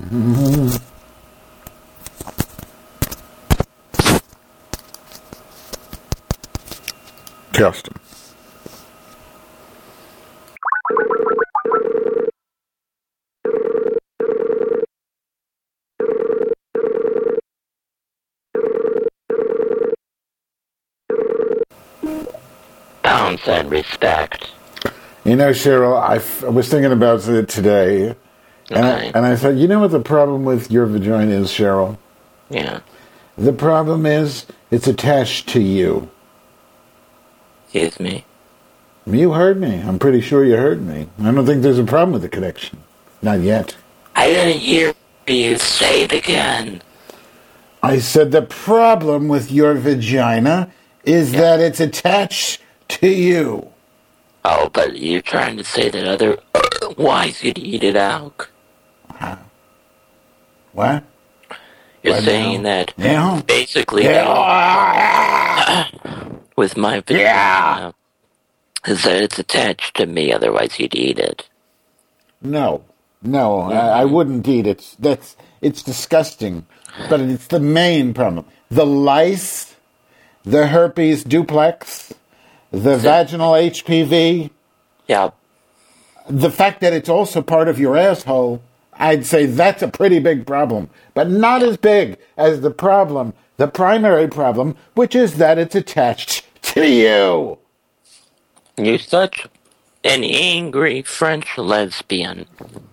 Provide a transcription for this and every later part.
Custom. Pound sign respect. You know, Cheryl, I was thinking about it today, and I thought, you know what the problem with your vagina is, Cheryl? Yeah. The problem is it's attached to you. Excuse me. You heard me. I'm pretty sure you heard me. I don't think there's a problem with the connection. Not yet. I didn't hear you say it again. I said the problem with your vagina is that it's attached to you. Oh, but you're trying to say that otherwise you'd eat it out. What? You're saying that basically with my vagina is that it's attached to me, otherwise you'd eat it. No, I wouldn't eat it. It's disgusting, but it's the main problem. The lice, the herpes duplex, the vaginal HPV. Yeah. The fact that it's also part of your asshole, I'd say that's a pretty big problem, but not as big as the primary problem, which is that it's attached to you. You're such an angry French lesbian.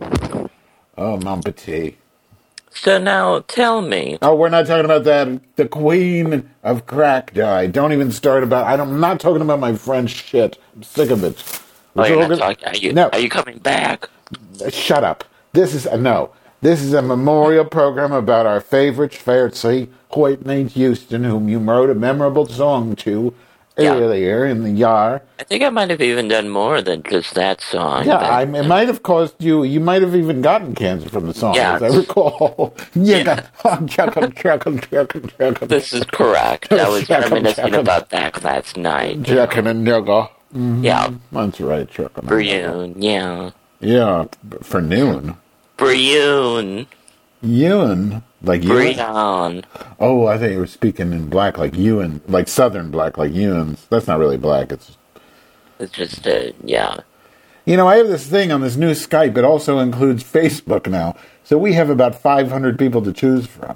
Oh, mon petit. So now, tell me. Oh, we're not talking about that. The queen of crack died. Don't even start about... I'm not talking about my French shit. I'm sick of it. Oh, you're not talking... Are you coming back? Shut up. This is a memorial program about our favorite Fairsy, Whitney Houston, whom you wrote a memorable song to earlier in the year. I think I might have even done more than just that song. Yeah, it might have caused you... You might have even gotten cancer from the song, as I recall. Chuckle. This is correct. I was reminiscing about that last night. Chuckle and nigga. Mm-hmm. Yeah. That's right, Chuckle. Brienne, yeah. Yeah, for noon. Brienne. Ewan? Like Ewan? Brienne. Oh, I think you were speaking in black like Ewan. Like Southern black, like Ewans. That's not really black. It's just, yeah. You know, I have this thing on this new Skype. It also includes Facebook now. So we have about 500 people to choose from.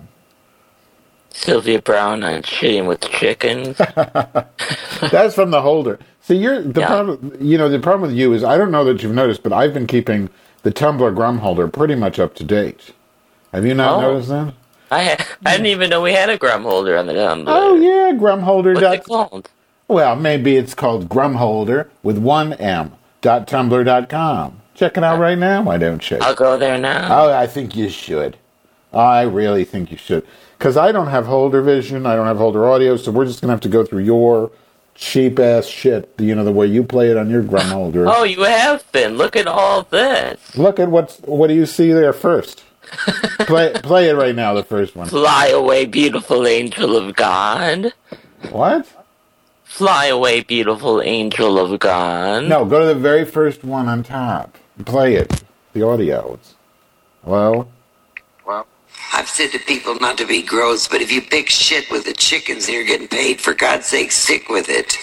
Sylvia Brown and Shitting with Chickens. That's from the holder. So problem. You know, the problem with you is, I don't know that you've noticed, but I've been keeping the Tumblr Grum holder pretty much up to date. Have you not noticed that? I didn't even know we had a Grum holder on the Tumblr. Oh yeah, Grumholder. What's it called? Well, maybe it's called Grumholder with 1m.tumblr.com. Check it out right now. Why don't you? I'll go there now. Oh, I think you should. I really think you should. Because I don't have holder vision. I don't have holder audio. So we're just going to have to go through your cheap-ass shit. You know, the way you play it on your Grum holder. Oh, you have been. Look at all this. Look at what do you see there first? Play it right now, the first one. Fly away, beautiful angel of God. What? Fly away, beautiful angel of God. No, go to the very first one on top. Play it. The audio. Hello? Well, I've said to people not to be gross, but if you pick shit with the chickens and you're getting paid, for God's sake, stick with it.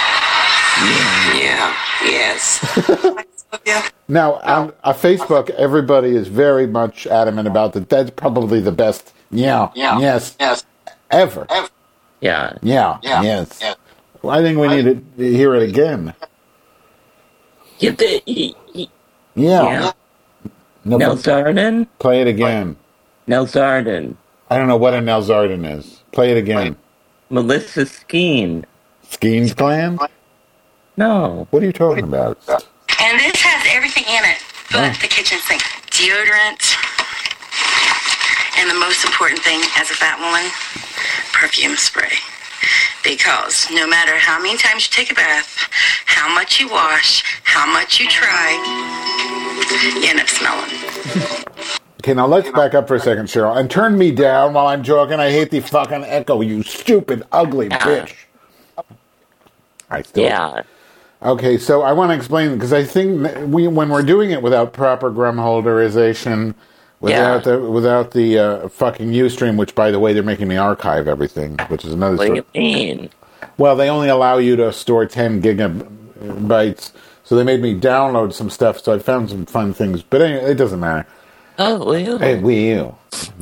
Yeah. Yes. Now, on Facebook, everybody is very much adamant about that. That's probably the best. Yes. Ever. Yeah. Yes. Well, I think we need to hear it again. Yeah. Nelsarden? Play it again. Nelsarden. I don't know what a Nelsarden is. Play it again. Melissa Skeen. Skeen's Clan? No. What are you talking about? And this has everything in it but the kitchen sink. Deodorant. And the most important thing as a fat woman, perfume spray. Because no matter how many times you take a bath, how much you wash, how much you try, you end up smelling. Okay, now let's back up for a second, Cheryl, and turn me down while I'm talking. I hate the fucking echo, you stupid, ugly bitch. Okay, so I want to explain, because I think when we're doing it without proper Grumholderization, Without the fucking Ustream, which, by the way, they're making me archive everything, which is another What do story. you mean? Well, they only allow you to store 10 gigabytes, so they made me download some stuff, so I found some fun things. But anyway, it doesn't matter. Oh, well. Hey, will.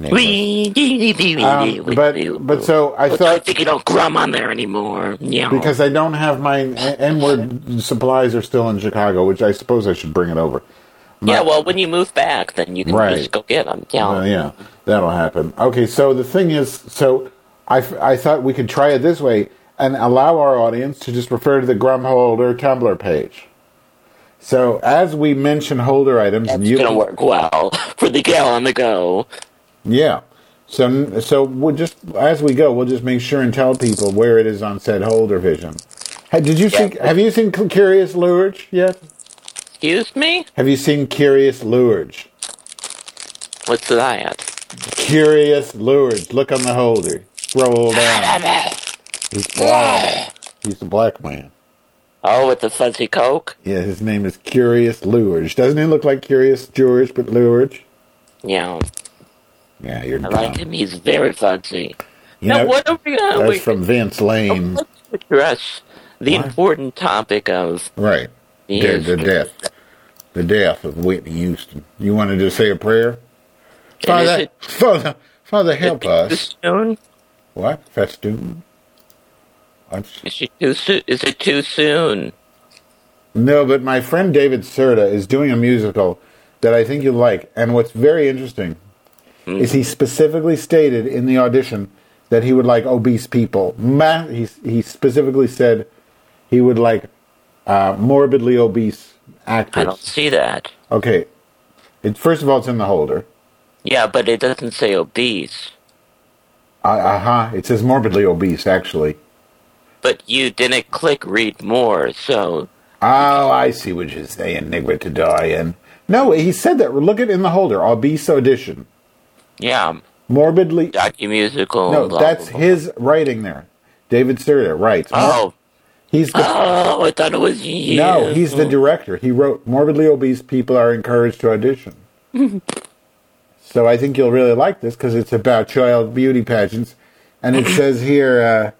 But so I I thought, think you don't grum on there anymore. Yeah. because I don't have my N-word supplies are still in Chicago, which I suppose I should bring it over. Yeah, well, when you move back, then you can Right. just go get them. Yeah. Yeah, that'll happen. Okay, so the thing is, I thought we could try it this way and allow our audience to just refer to the Grumholder Tumblr page. So as we mention holder items, That's and you going to work well for the gal on the go. yeah. So we'll just as we go, we'll just make sure and tell people where it is on said holder vision. Hey, have you seen Curious Lured yet? Excuse me? Have you seen Curious Lured? What's that? Curious Lured. Look on the holder. Scroll down. He's black. He's a black man. Oh, with the fuzzy coke? Yeah, his name is Curious Lured. Doesn't he look like Curious George, but Lured? Yeah. Yeah, you're I dumb. like him. He's very fuzzy. You Now, know, what are we going that's to... from Vince Lane. Let's address the What? important topic of... Right. Yes. The death of Whitney Houston. You wanted to say a prayer? And Father, help Too us. soon? What? Festoon? What? Is it too soon? No, but my friend David Serta is doing a musical that I think you'll like. And what's very interesting is he specifically stated in the audition that he would like obese people. He specifically said he would like morbidly obese actors. I don't see that. Okay. First of all, it's in the holder. Yeah, but it doesn't say obese. It says morbidly obese, actually. But you didn't click read more, so... Oh, I see what you're saying, nigger to die in. No, he said that. Look at in the holder. Obese audition. Yeah, Morbidly... docu-musical... No, blah, that's blah, blah. his writing there. David Serta writes. Oh. He's the... Oh, I thought it was you. No, he's the director. He wrote, morbidly obese people are encouraged to audition. So I think you'll really like this because it's about child beauty pageants. And it says here,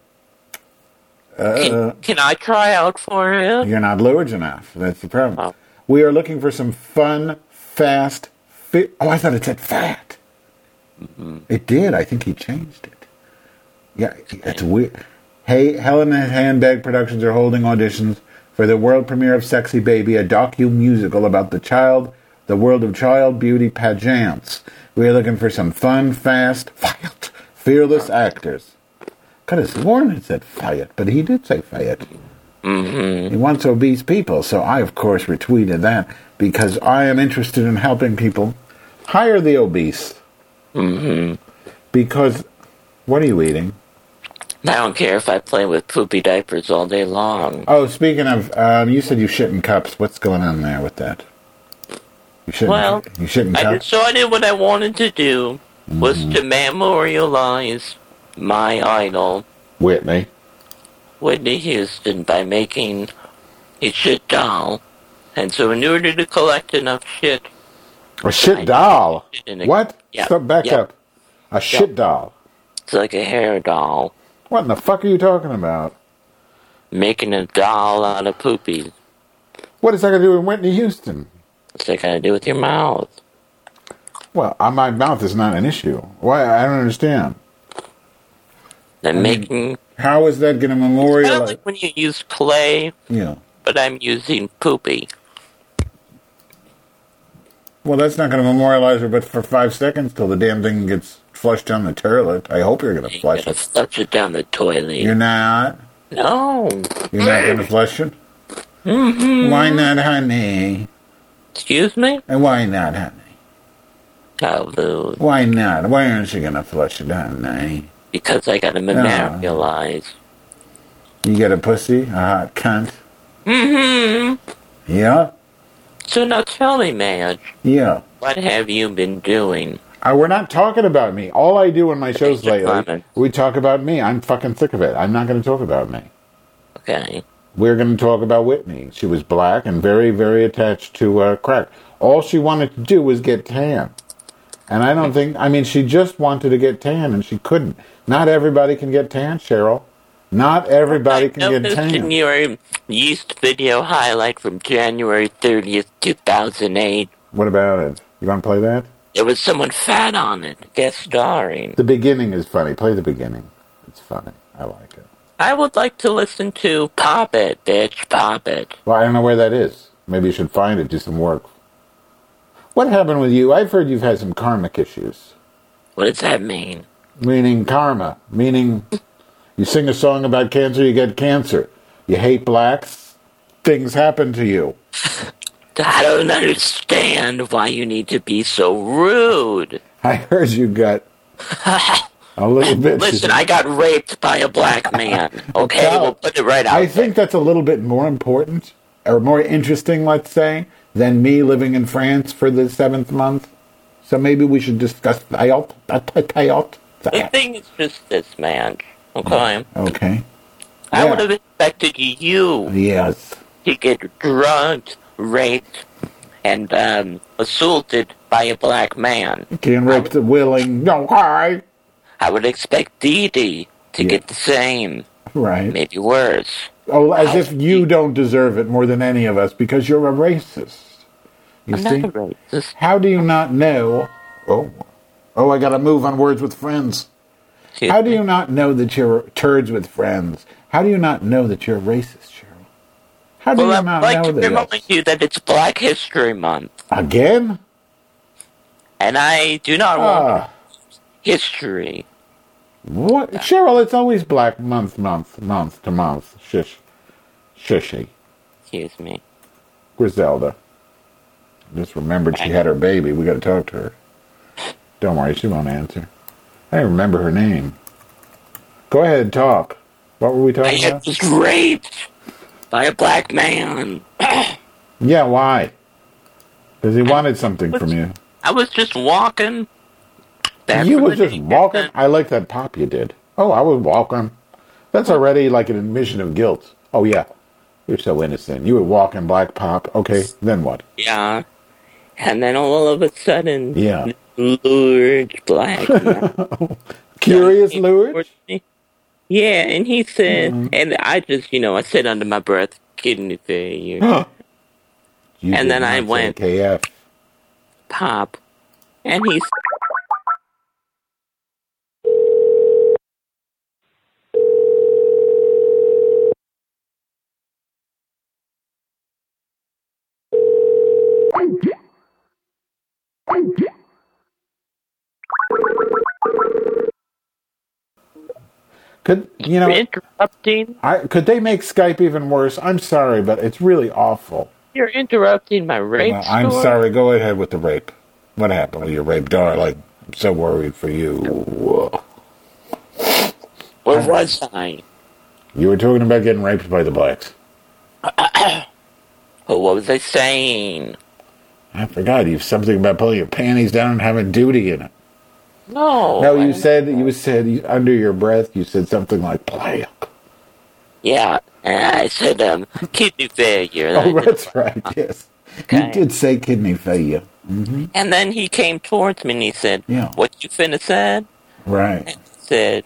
Can I try out for it? you're not large enough. That's the problem. Oh. We are looking for some fun, fast, fit. Oh, I thought it said fat. It did. I think he changed it. Yeah, it's weird. Hey, Helen and Handbag Productions are holding auditions for the world premiere of Sexy Baby, a docu-musical about the world of child beauty pageants. We are looking for some fun, fast, fiat, fearless actors. Could have sworn it said fiat, but he did say fiat. He wants obese people, so I, of course, retweeted that because I am interested in helping people hire the obese. Because, what are you eating? I don't care if I play with poopy diapers all day long. Oh, speaking of, you said you shit in cups. What's going on there with that? You shit in I cups? decided what I wanted to do was to memorialize my idol, Whitney. Whitney Houston, by making a shit doll. And so in order to collect enough shit... A shit doll? in a- What? Yeah, Stop, back yeah. up. A shit doll? It's like a hair doll. What in the fuck are you talking about? Making a doll out of poopies. What is that going to do with Whitney Houston? What's that got to do with your mouth? Well, my mouth is not an issue. Why? I don't understand. And making... How is that going to Kind of memorialize? like when you use clay, Yeah. but I'm using poopy. Well, that's not going to memorialize her, but for 5 seconds till the damn thing gets flushed down the toilet. I hope you're going to You're flush gonna it. flush it down the toilet. You're not. No. You're not going to flush it. Why not, honey? Excuse me? And why not, honey? Oh, Lou. Why not? Why aren't you going to flush it, honey? Because I gotta memorialize. You get a pussy, a hot cunt. Mm-hmm. Yeah, So now tell me, Madge, yeah. what have you been doing? We're not talking about me. All I do on my shows Mr. lately, Clement. we talk about me. I'm fucking sick of it. I'm not going to talk about me. Okay. We're going to talk about Whitney. She was black and very, very attached to crack. All she wanted to do was get tan. And I don't think, I mean, she just wanted to get tan and she couldn't. Not everybody can get tan, Cheryl. Not everybody can get noticed in tan. your yeast video highlight from January 30th, 2008, What about it? You want to play that? there was someone fat on it, guest starring. The beginning is funny. Play the beginning. It's funny. I like it. I would like to listen to Pop It, bitch, Pop It. Well, I don't know where that is. Maybe you should find it, do some work. What happened with you? I've heard you've had some karmic issues. What does that mean? Meaning karma. Meaning you sing a song about cancer, you get cancer. You hate blacks, things happen to you. I don't understand why you need to be so rude. I heard you got a little bit... Listen, I got raped by a black man. Okay, Well, we'll put it right out I there. think that's a little bit more important, or more interesting, let's say, than me living in France for the 7th month. So maybe we should discuss that. The thing is just this, man. Okay? Okay. I Yeah. would have expected you Yes. to get drugged, raped, and assaulted by a black man. Can rape the willing. No, hi. I would expect Dee Dee to Yeah. get the same, Right. maybe worse. Oh, as if you don't deserve it more than any of us because you're a racist. You I'm see? not a racist. How do you not know? Oh, I got to move on words with friends. Excuse How do me. you not know that you're turds with friends? How do you not know that you're racist, Cheryl? How do Well, you I'd not like know to remind this? you that it's Black History Month, Again? and I do not want Ah, history. what? Cheryl, it's always black month to month. Shushy. Excuse me. Griselda. Just remembered she had her baby. We got to talk to her. Don't worry, she won't answer. I don't remember her name. Go ahead and talk. What were we I talking about? was raped by a black man. Yeah, why? Because he wanted something from you. I was just walking. back You from was the just date. walking? I like that pop you did. Oh, I was walking. That's already like an admission of guilt. Oh, yeah. You're so innocent. You were walking black pop. Okay, then what? Yeah. And then all of a sudden, Yeah. Lured black man. Curious came Lewis? towards me. Yeah, and he said, Mm-hmm. and I just, I said under my breath, kidney failure, You And did then I not say went- KF. pop. And he Could interrupting. could they make Skype even worse? I'm sorry, but it's really awful. You're interrupting my rape Well, I'm story. sorry. Go ahead with the rape. What happened with your rape, darling? I'm so worried for you. Where was I? You were talking about getting raped by the blacks. Oh, what was I saying? I forgot. You something about pulling your panties down and having duty in it. No. No, I you don't- said under your breath. You said something like "black." Yeah, and I said, kidney failure. Oh, that's right. Yes, Okay. you did say kidney failure. And then he came towards me and he said, Yeah. what you finna said? Right. And he said,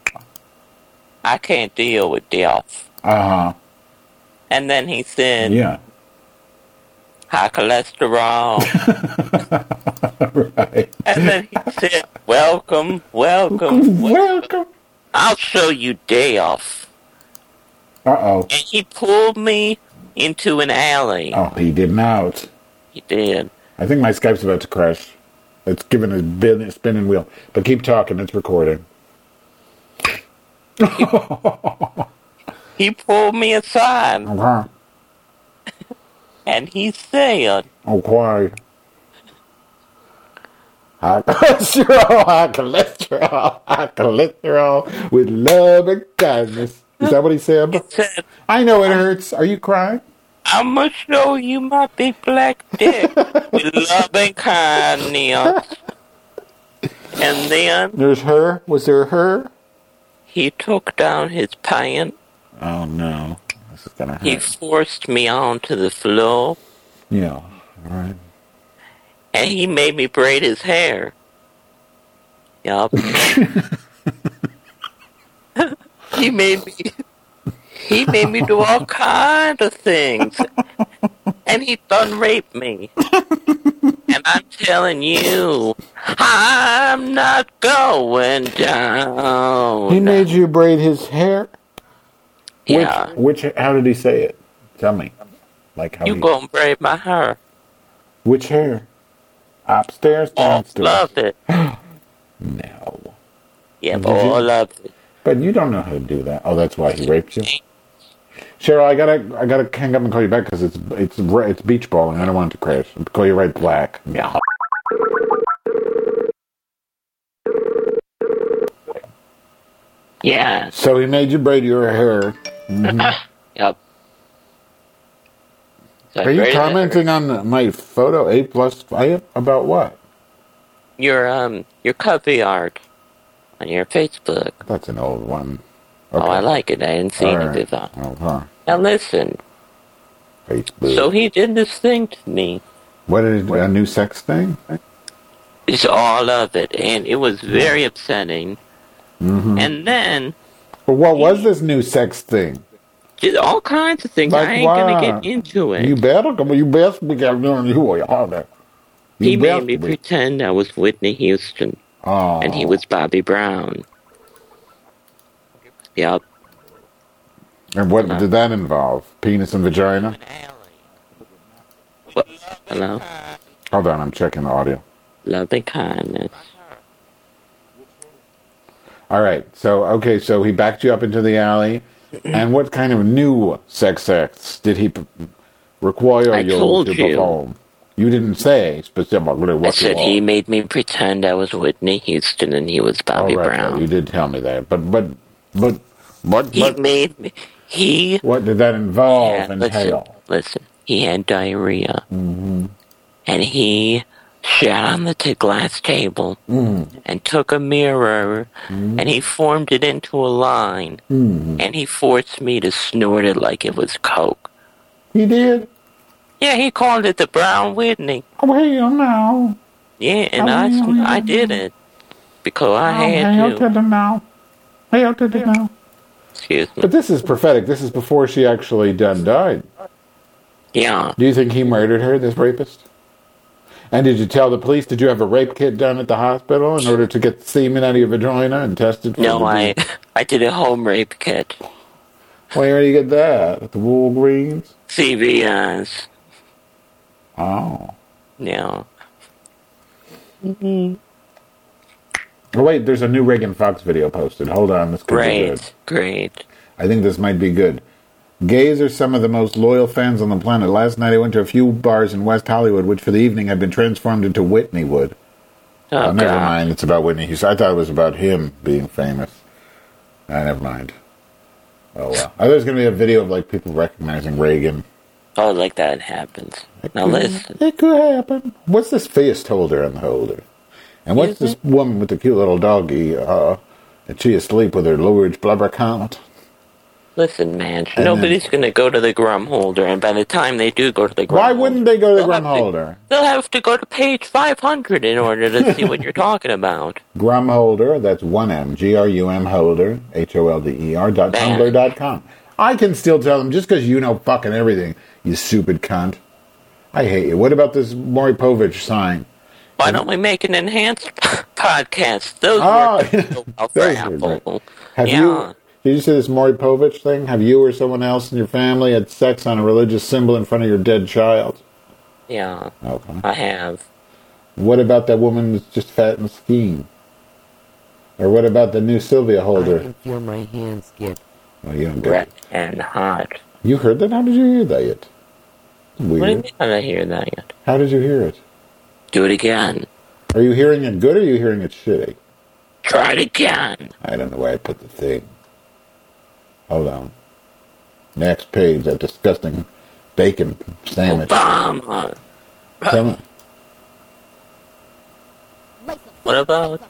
I can't deal with death. Uh And then he said, huh. Yeah. high cholesterol. Right. And then he said, welcome. Welcome. I'll show you death. Uh And he pulled me into an alley. oh. Oh, he did not. He did. I think my Skype's about to crash. It's giving a spinning wheel. But keep talking. It's recording. He pulled me aside Okay. and he said, Okay. High cholesterol with love and kindness. Is that what he said? said, I know it hurts. Are you crying? I'ma show you my big black dick with love and kindness. And then There's her. Was there her? he took down his pants. Oh no, this is gonna He hurt. forced me onto the floor. Yeah. All right. And he made me braid his hair. Yup. He made me do all kind of things. And he done raped me. And I'm telling you, I'm not going down. He made you braid his hair? Yeah. How did he say it? Tell me. Like how You gonna braid my hair. Which hair? Upstairs, downstairs? Love it. No. Yeah, Did but you? I love it. But you don't know how to do that. Oh, that's why he raped you? Cheryl, I gotta hang up and call you back because it's beach balling. I don't want it to crash. I'll call you right back. Yeah. Yeah. So he made you braid your hair. Mm-hmm. Yep. So Are you commenting on my photo 8+5 about what? Your cover art on your Facebook. That's an old one. Okay. Oh, I like it. I hadn't seen it before. Okay. Now listen. Facebook. So he did this thing to me. What is a new sex thing? It's all of it, and it was very upsetting. Mm-hmm. And then... But what was this new sex thing? Just all kinds of things. Like I ain't gonna get into it. You better come. You best be doing you harder. He made me pretend I was Whitney Houston. Oh. And he was Bobby Brown. Yep. And what did that involve? Penis and vagina? What? Hello? Hold on, I'm checking the audio. Love and kindness. All right, so he backed you up into the alley. And what kind of new sex acts did he require you to perform? You didn't say specifically what I said he made me pretend I was Whitney Houston and he was Bobby Brown. Right, you did tell me that. But he made me. What did that involve? Listen. He had diarrhea, and he sat on the glass table and took a mirror and he formed it into a line, and he forced me to snort it like it was Coke. He did? Yeah, he called it the Brown Whitney. Oh, hell no. Yeah, and I did it because I had to. Hell to the no. Excuse me. But this is prophetic. This is before she actually died. Yeah. Do you think he murdered her, this rapist? And did you tell the police? Did you have a rape kit done at the hospital in order to get semen out of your vagina and test it? No, I did a home rape kit. Where do you get that? At the Walgreens? CVS. Oh. Yeah. Oh, wait, there's a new Reagan Fox video posted. Hold on, this could be good. Great. I think this might be good. Gays are some of the most loyal fans on the planet. Last night I went to a few bars in West Hollywood, which for the evening had been transformed into Whitneywood. Oh, never mind, it's about Whitney Houston. I thought it was about him being famous. Never mind. Oh, well. I thought there was going to be a video of, like, people recognizing Reagan. Oh, like that happens. Listen. It could happen. What's this fist holder on the holder? And what's this woman with the cute little doggy? And she asleep with her large blubber count? Listen, man, nobody's going to go to the Grum Holder, and by the time they do go to the Grum Holder... Why wouldn't they go to the Grum Holder? They'll have to go to page 500 in order to see what you're talking about. Grum Holder, that's 1M, Grum Holder, HOLDER.tumblr.com. I can still tell them, just because you know fucking everything, you stupid cunt. I hate you. What about this Maury Povich sign? Why don't we make an enhanced podcast? Those work well for Apple. Did you see this Maury Povich thing? Have you or someone else in your family had sex on a religious symbol in front of your dead child? Yeah. Okay. I have. What about that woman that's just fat and skinny? Or what about the new Sylvia Holder? I can feel my hands get wet and hot. You heard that? How did you hear that yet? Weird. What do you mean how did I hear that yet? How did you hear it? Do it again. Are you hearing it good or are you hearing it shitty? Try it again. I don't know where I put the thing. Hold on. Next page, that disgusting bacon sandwich. Obama. What about?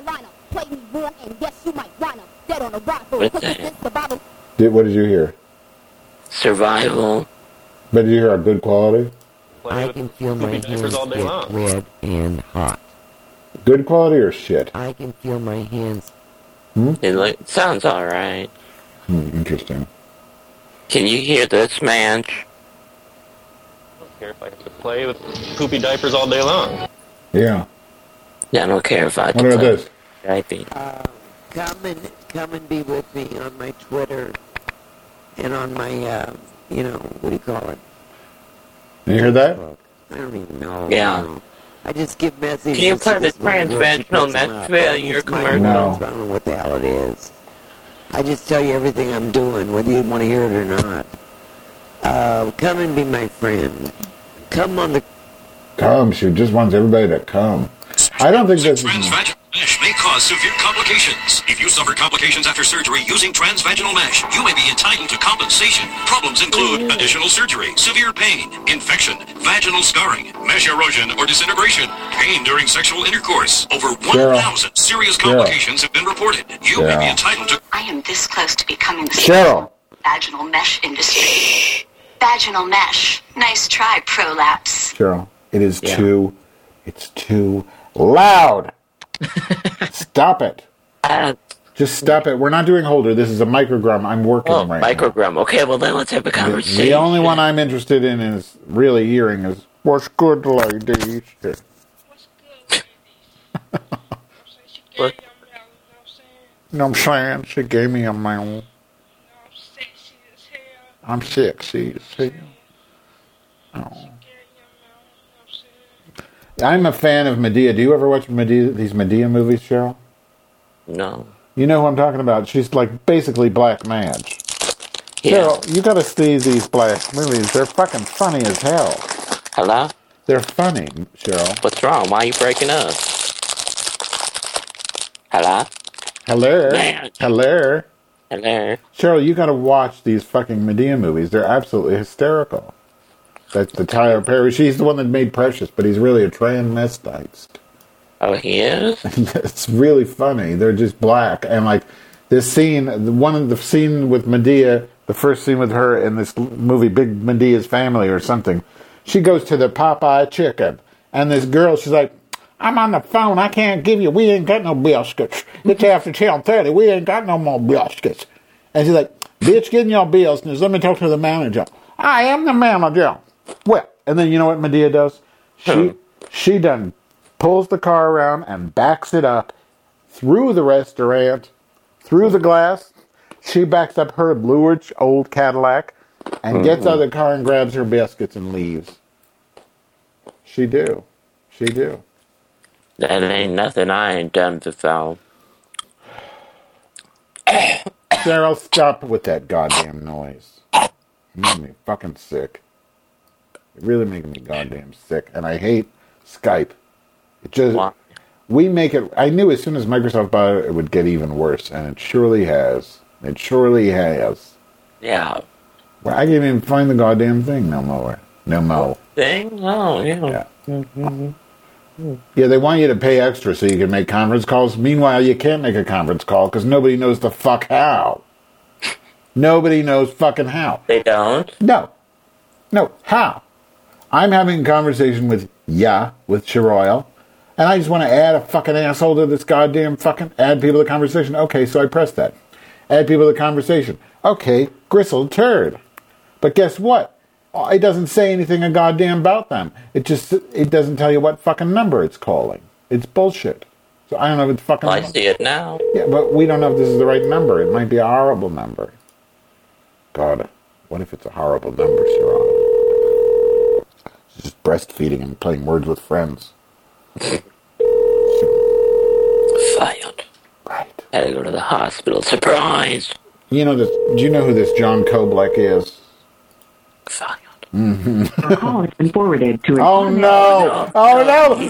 What did you hear? Survival. But did you hear a good quality? I can feel my hands get red and hot. Good quality or shit? I can feel my hands. It sounds alright. Interesting. Can you hear this, man? I don't care if I have to play with poopy diapers all day long. Yeah. I don't care if I have to What about play this? diapers. Come and be with me on my Twitter and on my, what do you call it? You hear that? I don't even know. Yeah. I just give messages. Can you play to the this little girl. She transvaginal picks them up. failure It's my commercial? No. I don't know what the hell it is. I just tell you everything I'm doing, whether you want to hear it or not. Come and be my friend. Come on the... Come. She just wants everybody to come. I don't think this is... Transvaginal mesh may cause severe complications. If you suffer complications after surgery using transvaginal mesh, you may be entitled to compensation. Problems include additional surgery, severe pain, infection, vaginal scarring, mesh erosion or disintegration, pain during sexual intercourse. Over 1,000 serious complications have been reported. You may be entitled to... I am this close to becoming the Cheryl. vaginal mesh industry. Vaginal mesh. Nice try, Prolapse. Cheryl, it is too... It's too loud. Stop it. Just stop it. We're not doing Holder. This is a microgram. I'm working right now. Microgram. Okay, well then let's have a conversation. The only one I'm interested in is really hearing is, what's good, ladies? What? You know what I'm saying? She gave me a mouth. I'm sexy as hell. Oh. I'm a fan of Medea. Do you ever watch these Medea movies, Cheryl? No. You know who I'm talking about? She's like basically Black Madge. Yeah. Cheryl, you gotta see these Black movies. They're fucking funny as hell. Hello? They're funny, Cheryl. What's wrong? Why are you breaking up? Hello? Hello? Man. Hello? Hello? Cheryl, you gotta watch these fucking Medea movies. They're absolutely hysterical. That's the Tyler Perry. She's the one that made Precious, but he's really a transvestite. Oh, he is? It's really funny. They're just black. And like this scene, one of the scene with Medea, the first scene with her in this movie, Big Medea's Family or something, she goes to the Popeye chicken. And this girl, she's like, I'm on the phone. I can't give you. We ain't got no biscuits. It's after 10:30. We ain't got no more biscuits. And she's like, bitch, get in your business. Let me talk to the manager. I am the manager. Well, and then you know what Medea does? She done pulls the car around and backs it up through the restaurant, through the glass. She backs up her bluish old Cadillac and gets out of the car and grabs her biscuits and leaves. She do. That ain't nothing I ain't done before. Cheryl, stop with that goddamn noise. You make me fucking sick. It really makes me goddamn sick. And I hate Skype. It just... Why? We make it... I knew as soon as Microsoft bought it, it would get even worse. And it surely has. It surely has. Yeah. Well, I can't even find the goddamn thing no more. No more. Thing? Oh, yeah. Yeah, they want you to pay extra so you can make conference calls. Meanwhile, you can't make a conference call because nobody knows the fuck how. Nobody knows fucking how. They don't? No, how? I'm having a conversation with Cheryl, and I just want to add a fucking asshole to this goddamn fucking... Add people to the conversation. Okay, so I press that. Add people to the conversation. Okay, gristled turd. But guess what? It doesn't say anything a goddamn about them. It doesn't tell you what fucking number it's calling. It's bullshit. So I don't know if it's fucking... Well, I see it now. Yeah, but we don't know if this is the right number. It might be a horrible number. God, what if it's a horrible number, Sharon? She's just breastfeeding and playing Words with Friends. Fired. Right. Had to go to the hospital. Surprise! You know this? Do you know who this John Koblek is? Fired. Your call has been forwarded to an Oh no! Oh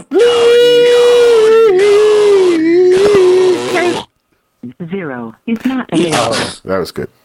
no! 0 is not available. Oh, that was good.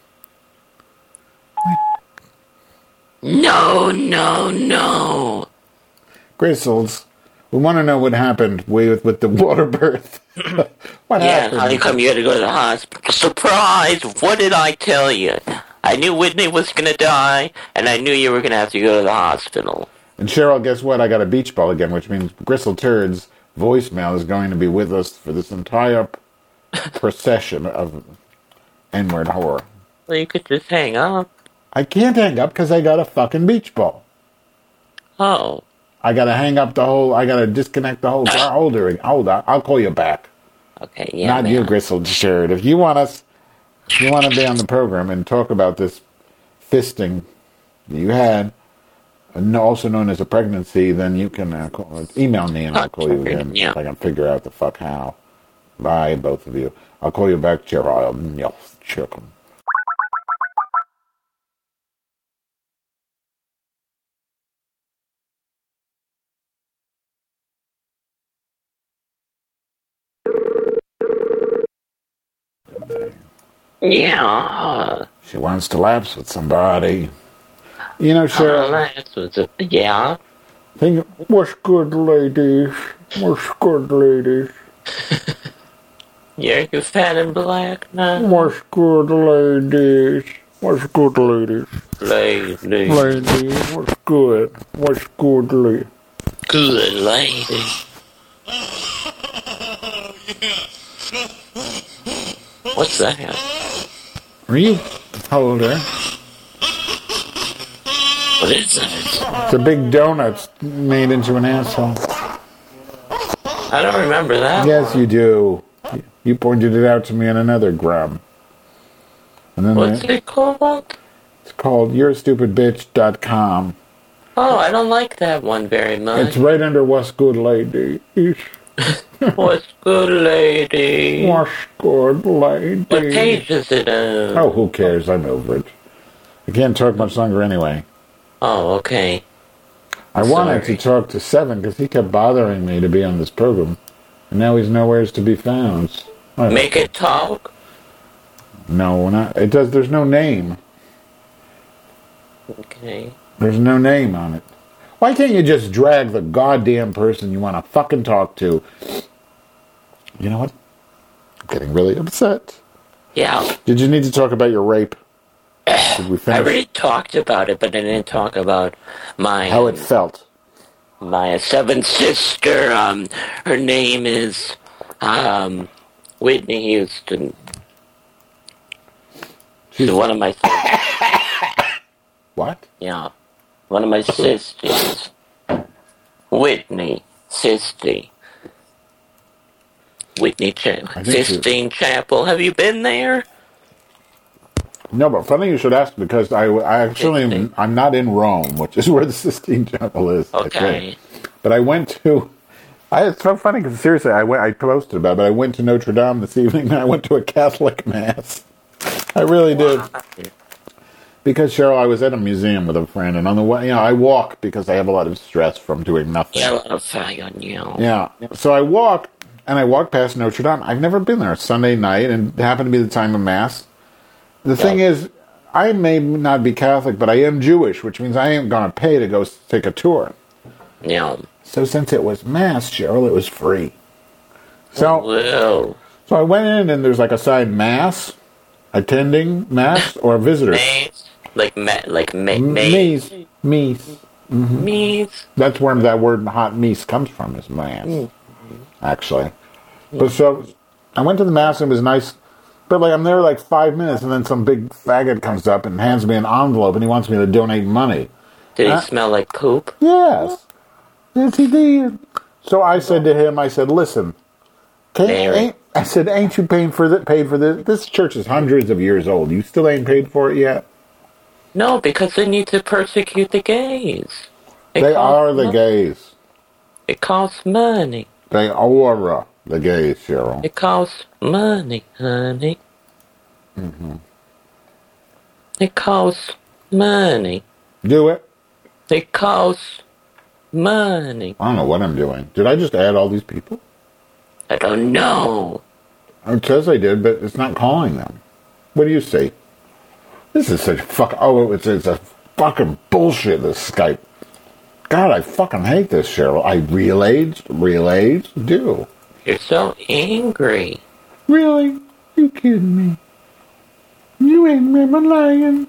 No. Gristles, we want to know what happened with the water birth. What Yeah, happened? how come you had to go to the hospital? Surprise! What did I tell you? I knew Whitney was gonna die, and I knew you were gonna have to go to the hospital. And Cheryl, guess what? I got a beach ball again, which means Gristle Turds voicemail is going to be with us for this entire procession of N-word horror. Well, you could just hang up. I can't hang up because I got a fucking beach ball. Oh. I gotta hang up the whole, I gotta disconnect the whole, hold on, I'll call you back. Okay, yeah. Not you, Gristle Shirt. If you want to be on the program and talk about this fisting that you had, also known as a pregnancy, then you can email me and I'll call you again if I can figure out the fuck how. Bye, both of you. I'll call you back, Gerald. Chicken. Yeah. She wants to lapse with somebody. You know, Cheryl. Lapse with it. Yeah. Think, what's good, ladies? What's good, ladies? Yeah, you fat and black now. What's good, ladies? What's good, ladies? Ladies. Ladies, what's good? What's good, ladies? Good lady. What's that? Are you older? What is that? It's a big donut made into an asshole. I don't remember that. Yes, you do. You pointed it out to me in another grub. And then What's it called? It's called YourStupidBitch.com. Oh, I don't like that one very much. It's right under What's Good, Lady. What's good, lady? What's good, lady? What page is it on? Oh, who cares? I'm over it. I can't talk much longer anyway. Oh, okay. I wanted to talk to Seven because he kept bothering me to be on this program. And now he's nowhere to be found. Make it talk? No, not. It does. There's no name. Okay. There's no name on it. Why can't you just drag the goddamn person you want to fucking talk to? You know what? I'm getting really upset. Yeah. Did you need to talk about your rape? Did we finish? I already talked about it, but I didn't talk about my... How it felt. My seventh sister, her name is, Whitney Houston. She's one of my sisters. What? Yeah. One of my sisters. Whitney. Sister. Whitney Sistine Chapel. Have you been there? No, but funny you should ask because I'm not in Rome, which is where the Sistine Chapel is. Okay. But I went to... It's so funny because seriously, I posted about it, but I went to Notre Dame this evening and I went to a Catholic Mass. I really did. Because, Cheryl, I was at a museum with a friend, and on the way, I walk because I have a lot of stress from doing nothing. Yeah. So I walk, and I walk past Notre Dame. I've never been there. It's Sunday night, and it happened to be the time of Mass. The thing is, I may not be Catholic, but I am Jewish, which means I ain't going to pay to go take a tour. Yeah. So since it was Mass, Cheryl, it was free. So I went in, and there's like a sign, Mass, attending Mass, or visitors. Meese. Meese. That's where that word hot meese comes from, is Mass, actually. But so, I went to the Mass, and it was nice. But I'm there 5 minutes, and then some big faggot comes up and hands me an envelope, and he wants me to donate money. Did he smell like poop? Yes. Yes, he did. So I said to him, listen, ain't you paid for this? This church is hundreds of years old. You still ain't paid for it yet? No, because they need to persecute the gays. They are the gays. It costs money. They are the gays, Cheryl. It costs money, honey. Mm-hmm. It costs money. Do it. It costs money. I don't know what I'm doing. Did I just add all these people? I don't know. It says I did, but it's not calling them. What do you see? This is such it's a fucking bullshit, this Skype. God, I fucking hate this, Cheryl. I real-age do. You're so angry. Really? You kidding me? You ain't never lying.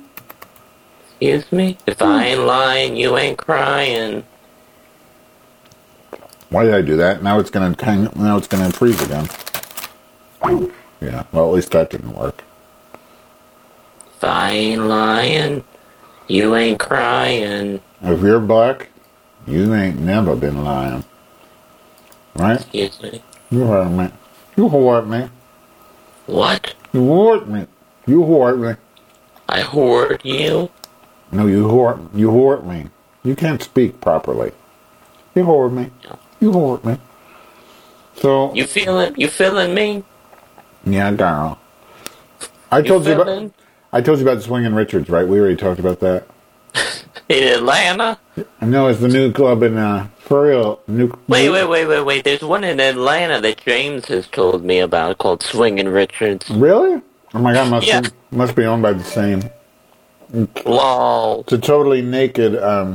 Excuse me? If I ain't lying, you ain't crying. Why did I do that? Now it's gonna freeze again. Yeah, well, at least that didn't work. If I ain't lying, you ain't crying. If you're black, you ain't never been lying. Right? Excuse me. You heard me. You heard me. What? You heard me. You heard me. I hoard you? No, you heard me. You can't speak properly. You heard me. You heard me. So You feeling me? yeah, girl. I told you about Swingin' Richards, right? We already talked about that. In Atlanta? I know it's the new club in for real. Wait. There's one in Atlanta that James has told me about called Swingin' Richards. Really? Oh my god, Yeah. must be owned by the same. Lol. It's a totally naked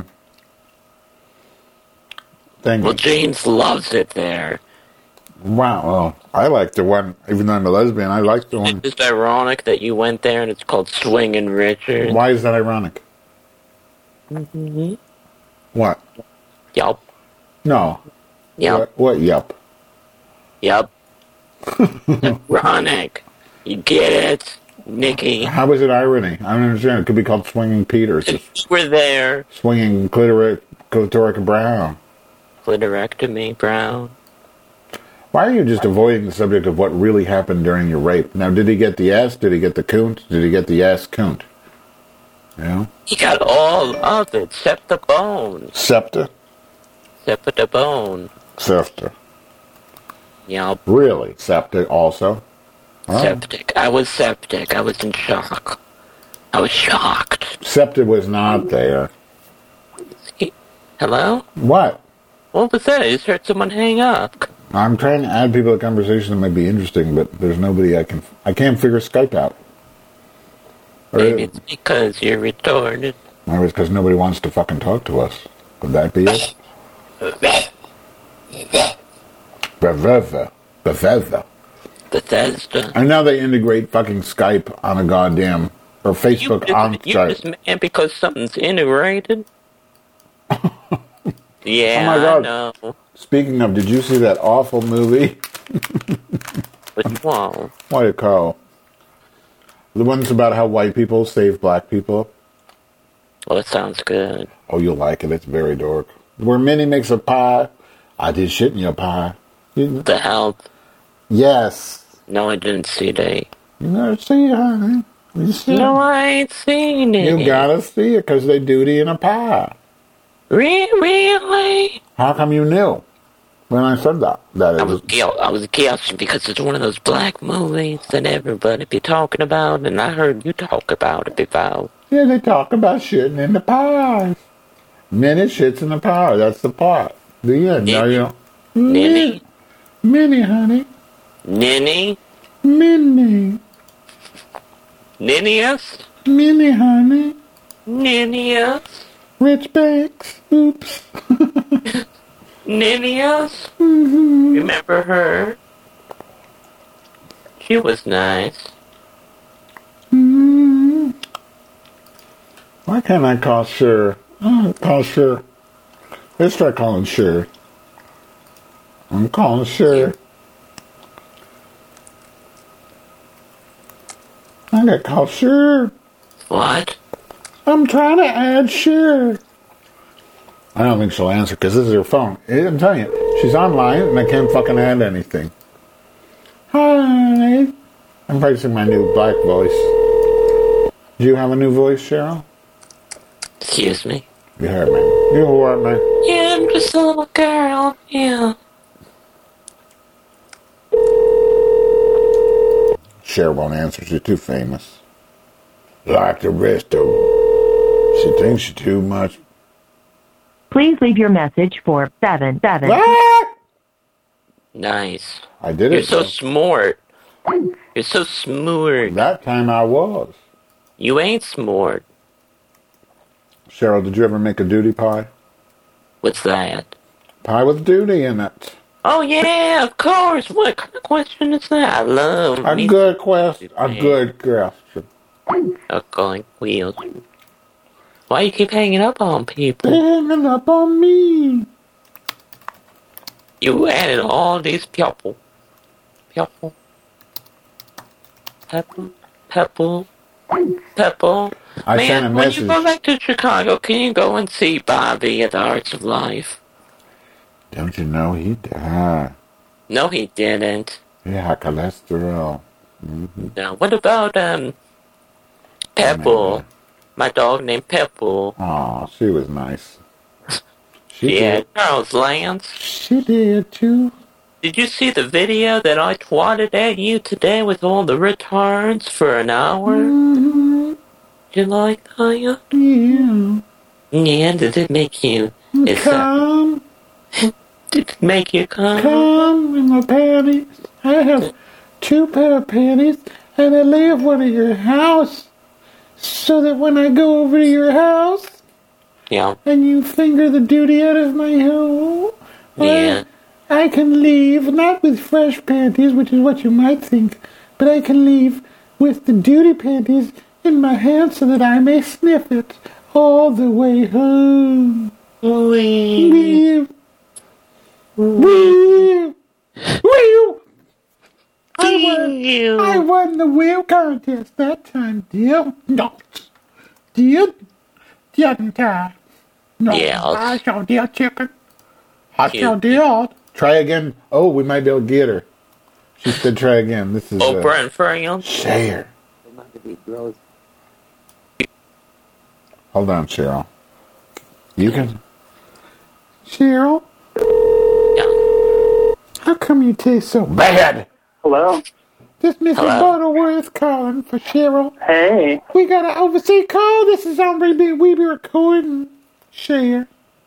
thing. Well, James loves it there. Wow. Well, I like the one, even though I'm a lesbian, I like the one. It's just ironic that you went there and it's called Swingin' Richards. Why is that ironic? Mm-hmm. What? Yup. No. Yup. What yup? Yup. Ironic. You get it, Nikki? How is it irony? I don't understand. It could be called Swinging Peters. You were there. Swinging clitoric brown. Clitorectomy, Brown. Why are you just avoiding the subject of what really happened during your rape? Now, did he get the ass? Did he get the coont? Did he get the ass coont? Yeah? He got all of it, except the bone. Septa? Except for the bone. Septa. Yup. Really? Septa also? Oh. Septic. I was septic. I was in shock. I was shocked. Septa was not there. Hello? What? What was that? I just heard someone hang up. I'm trying to add people to the conversation that might be interesting, but there's nobody I can't figure Skype out. Maybe it's because you're retarded. Maybe it's because nobody wants to fucking talk to us. Could that be it? Bethesda. And now they integrate fucking Skype on a goddamn, or Facebook on You Skype. just mad because something's integrated? Yeah, Oh my God. I know. Speaking of, did you see that awful movie? Which one? What do you call? The ones about how white people save black people. Well, it sounds good. Oh, you'll like it. It's very dark. Where Minnie makes a pie. I did shit in your pie. The Help. Yes. No, I didn't see that. You never see it, honey. You see No, it? I ain't seen it. You gotta see it because they duty in a pie. Really? How come you knew when I said that? That I it was guessing because it's one of those black movies that everybody be talking about, and I heard you talk about it before. Yeah, they talk about shitting in the pies. Minnie shits in the pie. That's the part. The end. Now you don't. Ninny? Minnie, honey. Ninny? Minnie. Ninnius? Minnie, honey. Ninnius? Rich Banks. Oops. Ninnius? Mm-hmm. Remember her? She was nice. Mm-hmm. Why can't I call Sure? Oh, call Sure. Let's try calling Sure. I'm calling Sure. I got called Sure. What? I'm trying to add Sure. I don't think she'll answer because this is her phone. I'm telling you, she's online and I can't fucking add anything. Hi. I'm practicing my new black voice. Do you have a new voice, Cheryl? Excuse me? You heard me. You heard me. Yeah, I'm just a little girl. Yeah. Cheryl won't answer. She's too famous. Like the rest of them. She thinks she's too much. Please leave your message for 77. Ah! Nice. I did You're it. so though. smart. You're so smart. That time I was. You ain't smart. Cheryl, did you ever make a duty pie? What's that? Pie with duty in it. Oh, yeah, of course. What kind of question is that? I love A me good question. A good question. going wheels. Why you keep hanging up on people? Hanging up on me. You added all these people. Pepple. I Man, sent a when message. you go back to Chicago, can you go and see Bobby at the Arts of Life? Don't you know he died? No, he didn't. Yeah, cholesterol. Now, what about, Pepple? My dog named Pepple. Oh, she was nice. Yeah, Charles Lance. She did, too. Did you see the video that I twatted at you today with all the retards for an hour? Mm-hmm. Did you like that? Yeah. Yeah, did it make you... Come. Did it make you come? Come in my panties. I have 2 pair of panties, and I leave one at your house, so that when I go over to your house, Yeah. and you finger the duty out of my hole, Yeah. I can leave, not with fresh panties, which is what you might think, but I can leave with the duty panties in my hand so that I may sniff it all the way home. Wee. Wee. Wee. I won the wheel contest that time, dear. No. Didn't I? No, Yes. I sure did, chicken. I sure did. Try again. Oh, we might be able to get her. She said try again. This is Oprah and Freya. Cher. Hold on, Cheryl. You can... Cheryl? Yeah. How come you taste so bad? Hello? This Mr. Butterworth calling for Cheryl. Hey. We got an overseas call. This is on we be recording. Cher.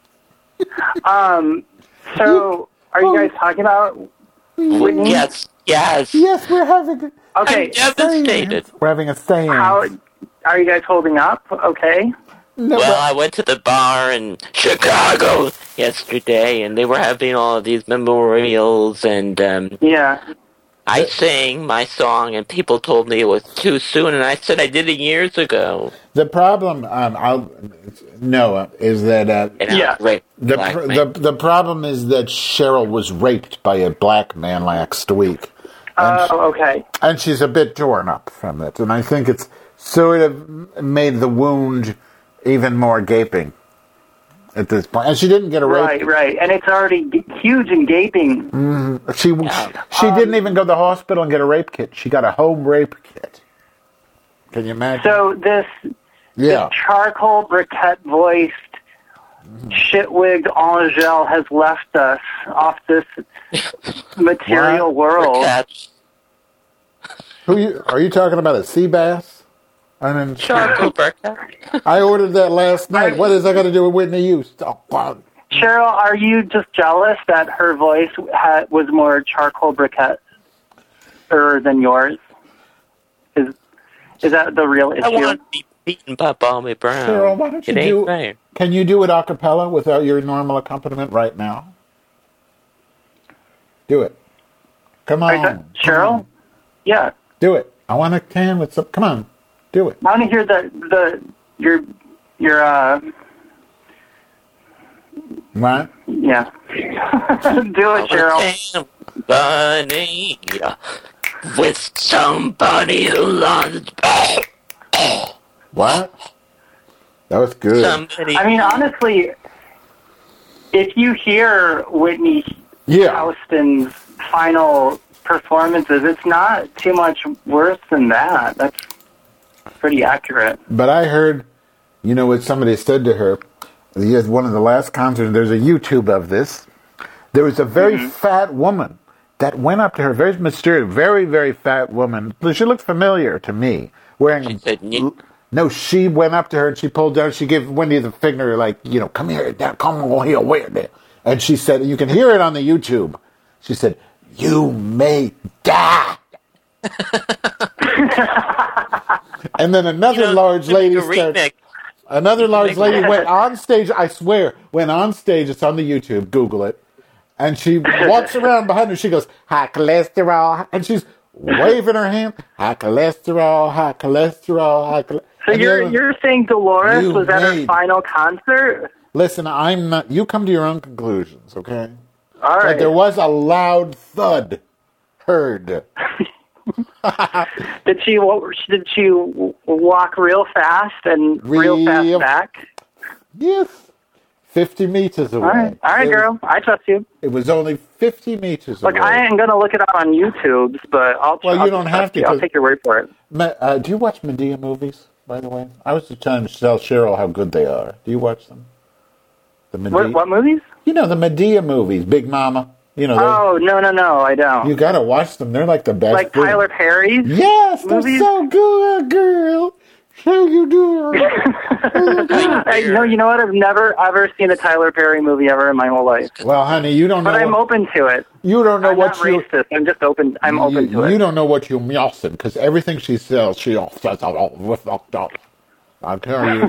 So, are you guys talking about Whitney? Yes. Yes, we're having a... Okay. I'm devastated. We're having a stand. How are you guys holding up? Okay. No, Well, I went to the bar in Chicago yesterday, and they were having all of these memorials, and Yeah. I sang my song, and people told me it was too soon, and I said I did it years ago. the problem, Noah, is that And I was raped by a black man. the problem is that Cheryl was raped by a black man last week. Okay. And she's a bit torn up from it. And I think it's sort of made the wound even more gaping at this point. And she didn't get a rape. Right. And it's already huge and gaping. She didn't even go to the hospital and get a rape kit. She got a home rape kit. Can you imagine? So this charcoal briquette-voiced shitwigged Angel has left us off this material world. Are you talking about a sea bass? Charcoal briquette. I ordered that last night. What has that got to do with Whitney Houston? Oh, wow. Cheryl, are you just jealous that her voice was more charcoal briquette-er than yours? Is that the real issue? I want to be beaten by Bobby Brown. Cheryl, why don't you it ain't fair. Can you do it a cappella without your normal accompaniment right now? Do it. Come on. Cheryl? Come on. Yeah. Do it. I want to can with some. Come on. Do it. I want to hear your What? Yeah. Do it, Cheryl. Somebody with somebody who loves. What? That was good. Somebody. I mean, honestly, if you hear Whitney Houston's final performances, it's not too much worse than that. That's pretty accurate. But I heard, what somebody said to her. One of the last concerts, there's a YouTube of this. There was a very fat woman that went up to her, very mysterious, very, very fat woman. She looked familiar to me. No, she went up to her and she pulled down. She gave Wendy the finger, like, come here, down, come on here, where there. And she said, you can hear it on the YouTube. She said, "You may die." And then another large lady started. Another large lady went on stage. I swear, went on stage. It's on the YouTube. Google it. And she walks around behind her. She goes, "High cholesterol," and she's waving her hand. High cholesterol, high cholesterol, high cholesterol. So you're saying Dolores was at her final concert? Listen, I'm not. You come to your own conclusions, okay? All right. But there was a loud thud heard. Did she walk real fast and real fast back? Yes. 50 meters away. All right, girl. I trust you. It was only 50 meters away. Look, I ain't going to look it up on YouTube, but I'll you don't have to. I'll take your word for it. Do you watch Medea movies, by the way? I was just trying to tell Cheryl how good they are. Do you watch them? The Medea, what movies? You know, the Medea movies, Big Mama. You know. Oh, no, I don't. You got to watch them. They're like the best. Like Tyler Perry's? Yes, movies? They're so good, girl. How you doing? No, you know what? I've never ever seen a Tyler Perry movie ever in my whole life. Well, honey, you don't know. But I'm open to it. You don't know I'm what not racist. I'm just open. I'm open to it. You don't know what you're missing because everything she sells, she says all fucked up. I'll tell you.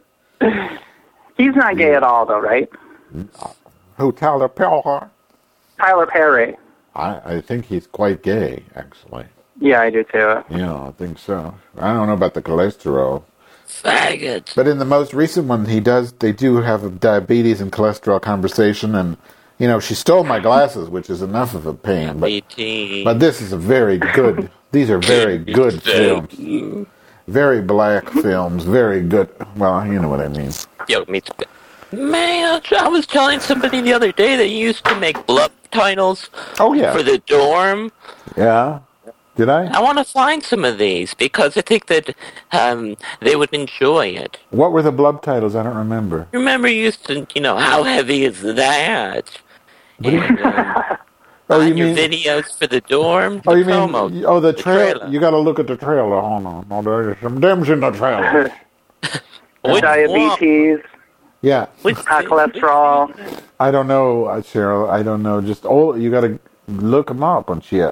He's not gay at all, though, right? Who, Tyler Perry? Tyler Perry. I think he's quite gay, actually. Yeah, I do too. Yeah, I think so. I don't know about the cholesterol. Faggot. But in the most recent one, they do have a diabetes and cholesterol conversation, and, you know, she stole my glasses, which is enough of a pain. But this is a very good, these are very good films. Very black films, very good. Well, you know what I mean. Yo, me too. Man, I was telling somebody the other day that you used to make blub titles for the dorm. Yeah. Did I? I want to find some of these because I think that they would enjoy it. What were the blub titles? I don't remember. Remember you used to, how heavy is that? And, you your mean videos for the dorm? Oh, you mean the trailer? You got to look at the trailer. Hold on. Oh, there's some dims in the trailer. Diabetes. Yeah. High cholesterol. I don't know, Cheryl. I don't know. Just you got to look them up and shit.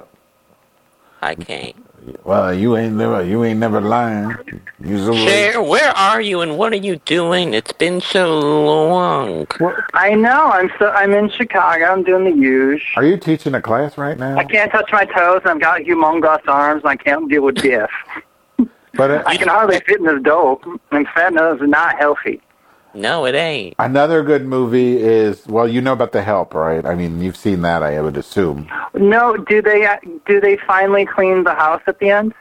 I can't. Well, you ain't never lying. Cher, where are you and what are you doing? It's been so long. I know. I'm in Chicago. I'm doing the huge. Are you teaching a class right now? I can't touch my toes. And I've got humongous arms. And I can't deal with Biff. But I can hardly fit in this dough. And fat nose is not healthy. No, it ain't. Another good movie is, well, you know about The Help, right? I mean, you've seen that, I would assume. No, do they finally clean the house at the end?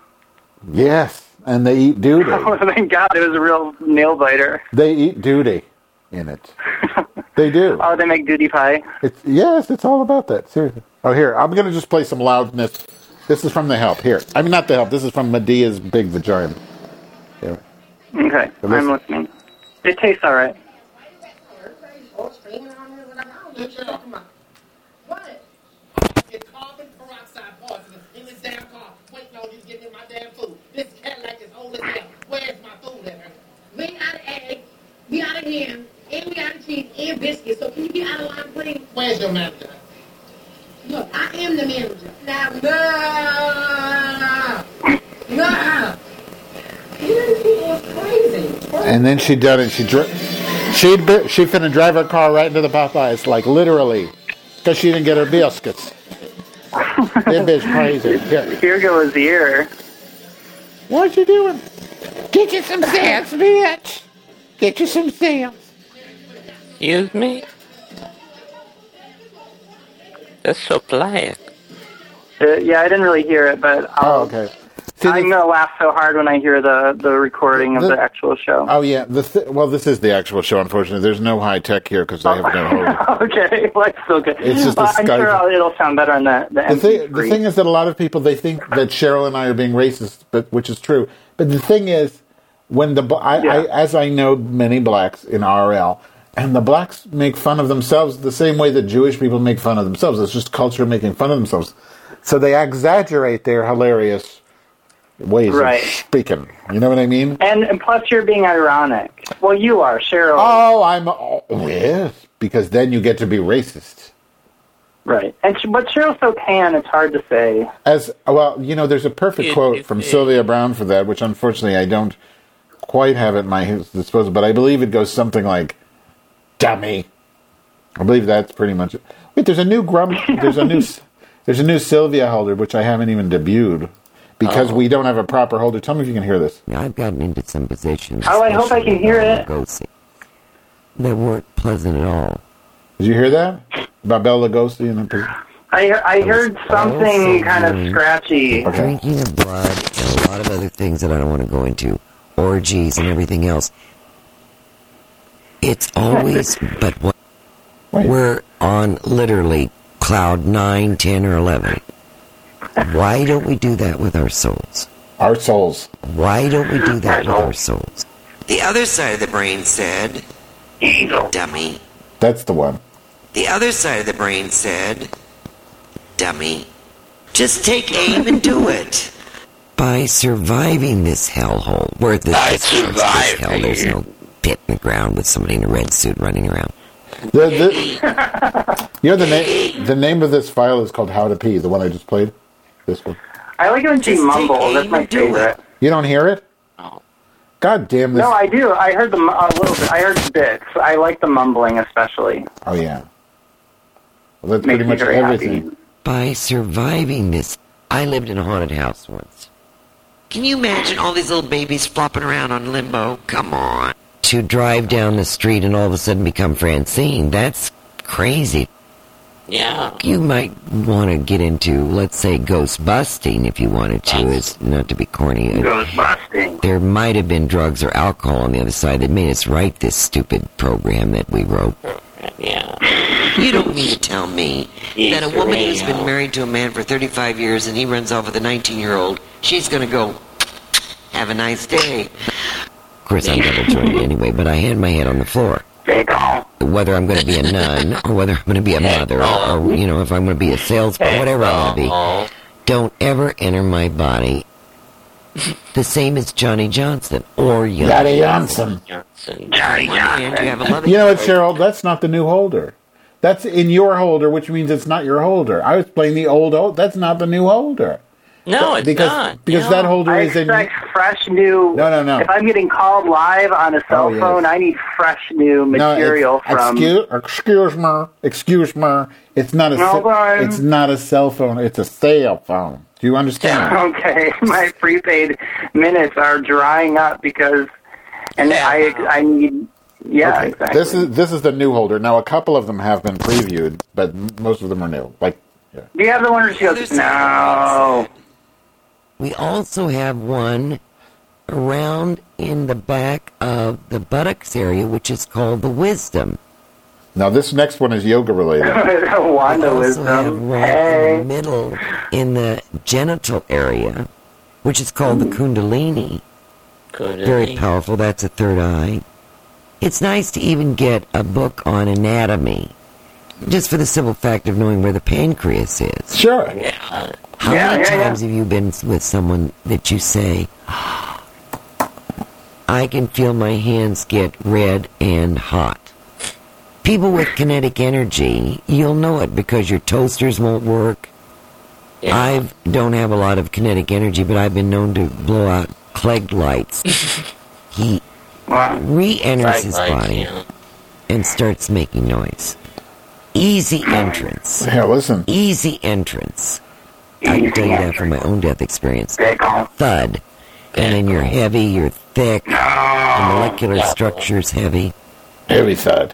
Yes, and they eat duty. Oh, thank God, it was a real nail biter. They eat duty in it. They do. Oh, they make duty pie? Yes, it's all about that, seriously. Oh, here, I'm going to just play some loudness. This is from The Help, here. I mean, not The Help, this is from Medea's Big Vagina. Here. Okay, I'm listening. It tastes all right. It's carbon peroxide poisoning in this damn car. Waiting on you to get me my damn food. This Cadillac is old as hell. Where's my food at? We out of eggs, we out of ham, and we out of cheese and biscuits. So can you get out of line, please? Where's your manager? Look, I am the manager. Now, no. And then she done it. She finna drive her car right into the Popeyes, like literally, because she didn't get her biscuits. That bitch crazy. Here goes here. What you doing? Get you some stamps, bitch. Get you some stamps. Excuse me? That's so black. Yeah, I didn't really hear it, but okay. I'm going to laugh so hard when I hear the recording of the actual show. Oh, yeah. Well, this is the actual show, unfortunately. There's no high tech here because I haven't got hold of it. Okay, well, it's still good. It's just I'm sure it'll sound better on the The thing is that a lot of people, they think that Cheryl and I are being racist, which is true. But the thing is, when as I know many blacks in RL, and the blacks make fun of themselves the same way that Jewish people make fun of themselves. It's just culture making fun of themselves. So they exaggerate their hilarious ways of speaking. You know what I mean? And plus you're being ironic. Well, you are, Cheryl. Oh, yes, because then you get to be racist. Right. But Cheryl's so tan, it's hard to say. There's a perfect quote from Sylvia Browne for that, which unfortunately I don't quite have at my disposal, but I believe it goes something like, dummy. I believe that's pretty much it. Wait, there's a new there's a new Sylvia holder, which I haven't even debuted. Because we don't have a proper holder. Tell me if you can hear this. I've gotten into some positions. Oh, I hope I can hear it. They weren't pleasant at all. Did you hear that? About Bela Lugosi and the... I heard something kind of scratchy. Drinking of blood and a lot of other things that I don't want to go into. Orgies and everything else. It's always, but what? We're on literally cloud 9, 10, or 11. Why don't we do that with our souls? Our souls. Why don't we do that with our souls? The other side of the brain said, dummy. That's the one. The other side of the brain said, dummy. Just take aim and do it. By surviving this hellhole, where this hell, there's no pit in the ground with somebody in a red suit running around. You know the name of this file is called How to Pee, the one I just played? This one. I like it when she mumbles. That's my favorite. You don't hear it? No. God damn this. No, I do. I heard a little bit. I heard bits. I like the mumbling especially. Oh, yeah. Well, that's pretty much everything. Happy. By surviving this, I lived in a haunted house once. Can you imagine all these little babies flopping around on limbo? Come on. To drive down the street and all of a sudden become Francine, that's crazy. Yeah. You might want to get into, let's say, ghost busting if you wanted to, is not to be corny. Ghost busting. There might have been drugs or alcohol on the other side that made us write this stupid program that we wrote. Yeah. You don't mean to tell me that a woman who's been married to a man for 35 years and he runs off with a 19-year-old, she's going to go, have a nice day. Of course, I'm double-jointed anyway, but I had my head on the floor. Whether I'm going to be a nun, or whether I'm going to be a mother, or, you know, if I'm going to be a salesman, whatever I'm going to be, don't ever enter my body the same as Johnny Johnson, or Johnny Johnson. You know what, Cheryl? That's not the new holder. That's in your holder, which means it's not your holder. I was playing the old. That's not the new holder. No, it's not. Because that holder is in... I expect fresh new... No. If I'm getting called live on a cell phone, I need fresh new material from... Excuse me. It's not a cell phone. It's a cell phone. Do you understand? Okay. My prepaid minutes are drying up because... And I need... Yeah, okay. Exactly. This is the new holder. Now, a couple of them have been previewed, but most of them are new. Like, yeah. Do you have the one where she goes, no... We also have one around in the back of the buttocks area, which is called the Wisdom. Now, this next one is yoga-related. Wanda Wisdom. Have one in the middle, in the genital area, which is called the Kundalini. Very powerful. That's a third eye. It's nice to even get a book on anatomy, just for the simple fact of knowing where the pancreas is. Sure. Yeah. How many times have you been with someone that you say, I can feel my hands get red and hot? People with kinetic energy, you'll know it because your toasters won't work. Yeah. I don't have a lot of kinetic energy, but I've been known to blow out Klieg lights. He re-enters his body and starts making noise. Easy entrance. Yeah, listen. Easy entrance. I can tell you that from my own death experience. Thud. And then you're heavy, you're thick, the molecular structure's heavy. Heavy thud.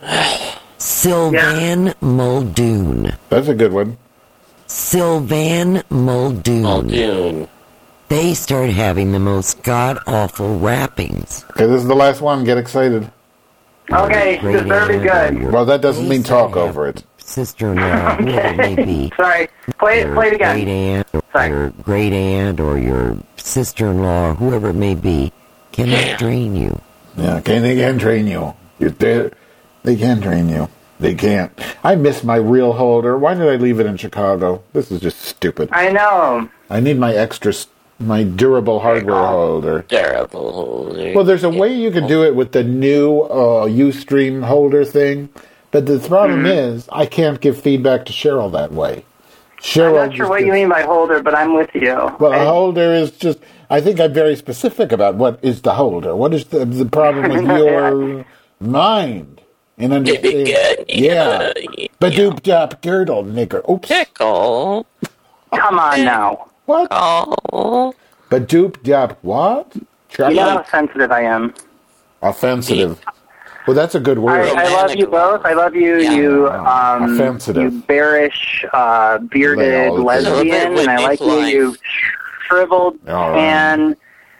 Sylvan Muldoon. That's a good one. Sylvan Muldoon. They start having the most god-awful rappings. Okay, this is the last one. Get excited. Okay, this is very good. Well, that doesn't mean talk over it. Sister-in-law, whoever it may be. Sorry, play it again. Great aunt, or your great aunt, or your sister-in-law, whoever it may be, cannot drain you. Yeah, they can drain you. You're there. They can drain you. They can't. I miss my real holder. Why did I leave it in Chicago? This is just stupid. I know. I need my durable hardware holder. Durable holder. Well, there's a way you can do it with the new Ustream holder thing. But the problem is, I can't give feedback to Cheryl that way. I'm not sure what you mean by holder, but I'm with you. Well, a holder is just... I think I'm very specific about what is the holder. What is the problem with your mind? And understand? Yeah. Ba-doop-dop girdle, nigger. Oops. Pickle. Come on now. What? Oh. Ba-doop-dop what? You know how sensitive I am. Offensive. Well, that's a good word. I love you both. I love you, offensive. you bearish, bearded lesbian, and I like you shriveled tan,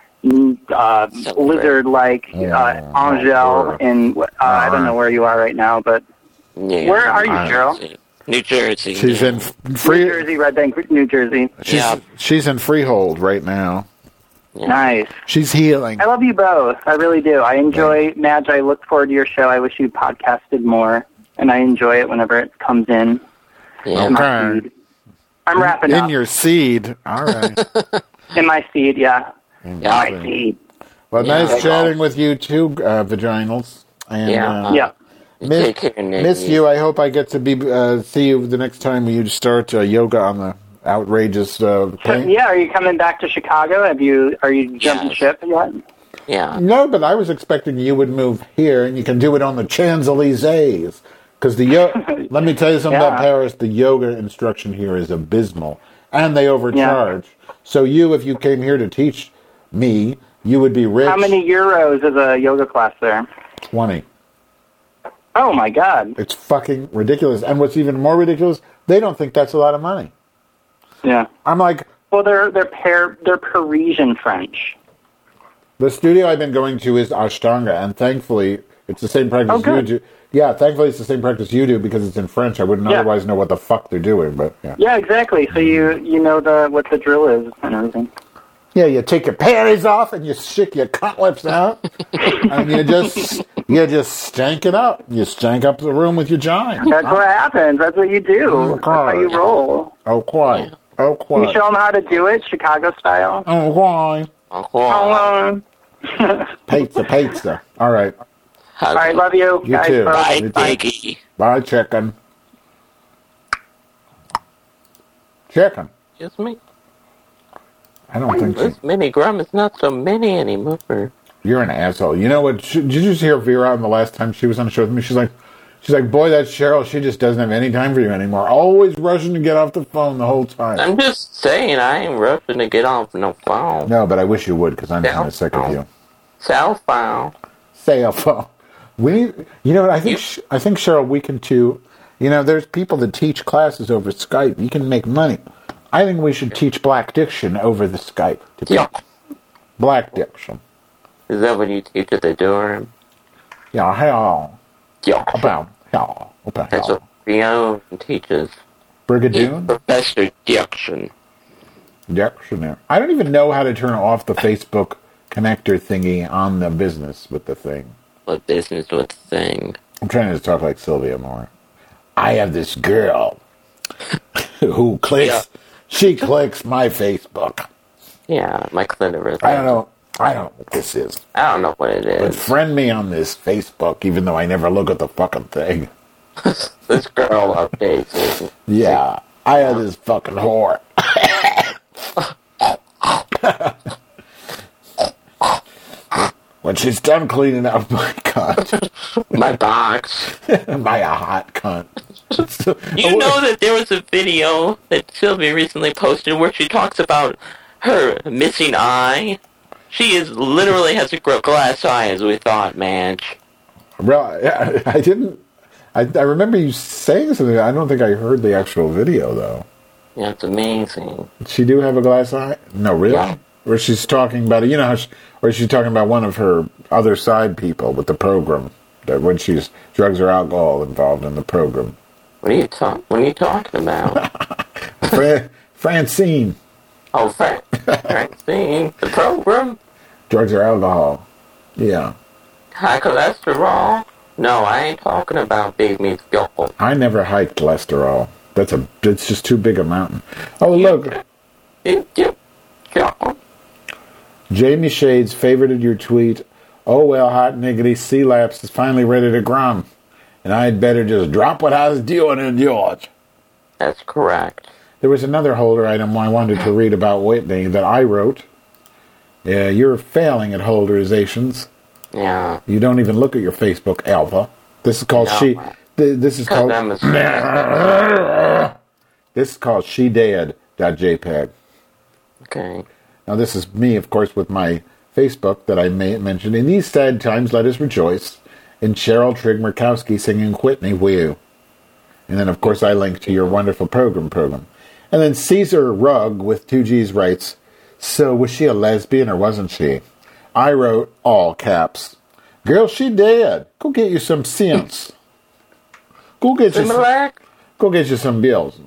lizard-like Angel. And I don't know where you are right now, but where are you, Cheryl? New Jersey. She's in New Jersey, Red Bank, New Jersey. She's in Freehold right now. Yeah. Nice. She's healing. I love you both. I really do. I enjoy Madge. I look forward to your show. I wish you podcasted more, and I enjoy it whenever it comes in. Yeah. My feed. I'm wrapping up. In your seed. All right. In my seed, yeah. My seed. Well, nice chatting with you too, vaginals. And, Miss you. I hope I get to see you the next time you start yoga on the outrageous thing. Yeah, are you coming back to Chicago? Are you jumping ship yet? Yeah. No, but I was expecting you would move here and you can do it on the Champs-Élysées. Because let me tell you something about Paris. The yoga instruction here is abysmal. And they overcharge. Yeah. So if you came here to teach me, you would be rich. How many euros is a yoga class there? 20. Oh, my God. It's fucking ridiculous. And what's even more ridiculous, they don't think that's a lot of money. Yeah. I'm like... Well, they're Parisian French. The studio I've been going to is Ashtanga, and thankfully, it's the same practice you do. Yeah, thankfully it's the same practice you do because it's in French. I wouldn't otherwise know what the fuck they're doing, but yeah. Yeah, exactly. So you know what the drill is and everything. Yeah, you take your panties off and you stick your cunt lips out, and you just stank it up. You stank up the room with your giant. That's what happens. That's what you do. That's how you roll. Oh, quite. Oh, quite. You show them how to do it, Chicago style. Oh, quite. Oh, Pizza. All right. All right, love you. You too. Bye, Bye, chicken. Chicken. Just me. I don't think so. This mini Grum is not so many anymore. You're an asshole. You know what? Did you just hear Vera on the last time she was on the show with me? She's like, boy, that's Cheryl. She just doesn't have any time for you anymore. Always rushing to get off the phone the whole time. I'm just saying, I ain't rushing to get off no phone. No, but I wish you would because I'm kind of sick of you. Cell phone. You know what? I think Cheryl, we can too. You know, there's people that teach classes over Skype. You can make money. I think we should teach Black Diction over the Skype. Black Diction. Is that what you teach at the dorm? Yeah, hell. That's what Rio teaches. Brigadoon? Professor Diction. Dictionary. I don't even know how to turn off the Facebook connector thingy on the business with the thing. What business with the thing? I'm trying to talk like Sylvia more. I have this girl who clicks. She clicks my Facebook. Yeah, my clitoris. I don't know what this is. I don't know what it is. But friend me on this Facebook, even though I never look at the fucking thing. This girl updates it. Yeah, I have this fucking whore. When she's done cleaning up my cunt. My box. My hot cunt. You know that there was a video that Sylvia recently posted where she talks about her missing eye. She literally has a glass eye, as we thought, man. Well, I didn't. I remember you saying something. I don't think I heard the actual video, though. Yeah, it's amazing. She do have a glass eye? No, really? Yeah. Where she's talking about it, you know how where she's talking about one of her other side people with the program, that when she's drugs or alcohol involved in the program. What are you talking about? Francine. Oh, Francine. The program? Drugs or alcohol. Yeah. High cholesterol? No, I ain't talking about big meat skull. I never hiked cholesterol. It's just too big a mountain. Oh, look. Jamie Shades favorited your tweet. Oh, well, hot niggity, C-Laps is finally ready to grum. And I'd better just drop what I was doing in George. That's correct. There was another holder item I wanted to read about Whitney that I wrote. You're failing at holderizations. Yeah. You don't even look at your Facebook alpha. This is called This is called shedead.jpg. Okay. Now this is me, of course, with my Facebook that I mentioned. In these sad times, let us rejoice and Cheryl Trigg-Murkowski singing Whitney Woo. And then, of course, I link to your wonderful program. And then Caesar Rugg with 2Gs writes, so was she a lesbian or wasn't she? I wrote, all caps, girl, she dead. Go get you some sense. Go get you some bills.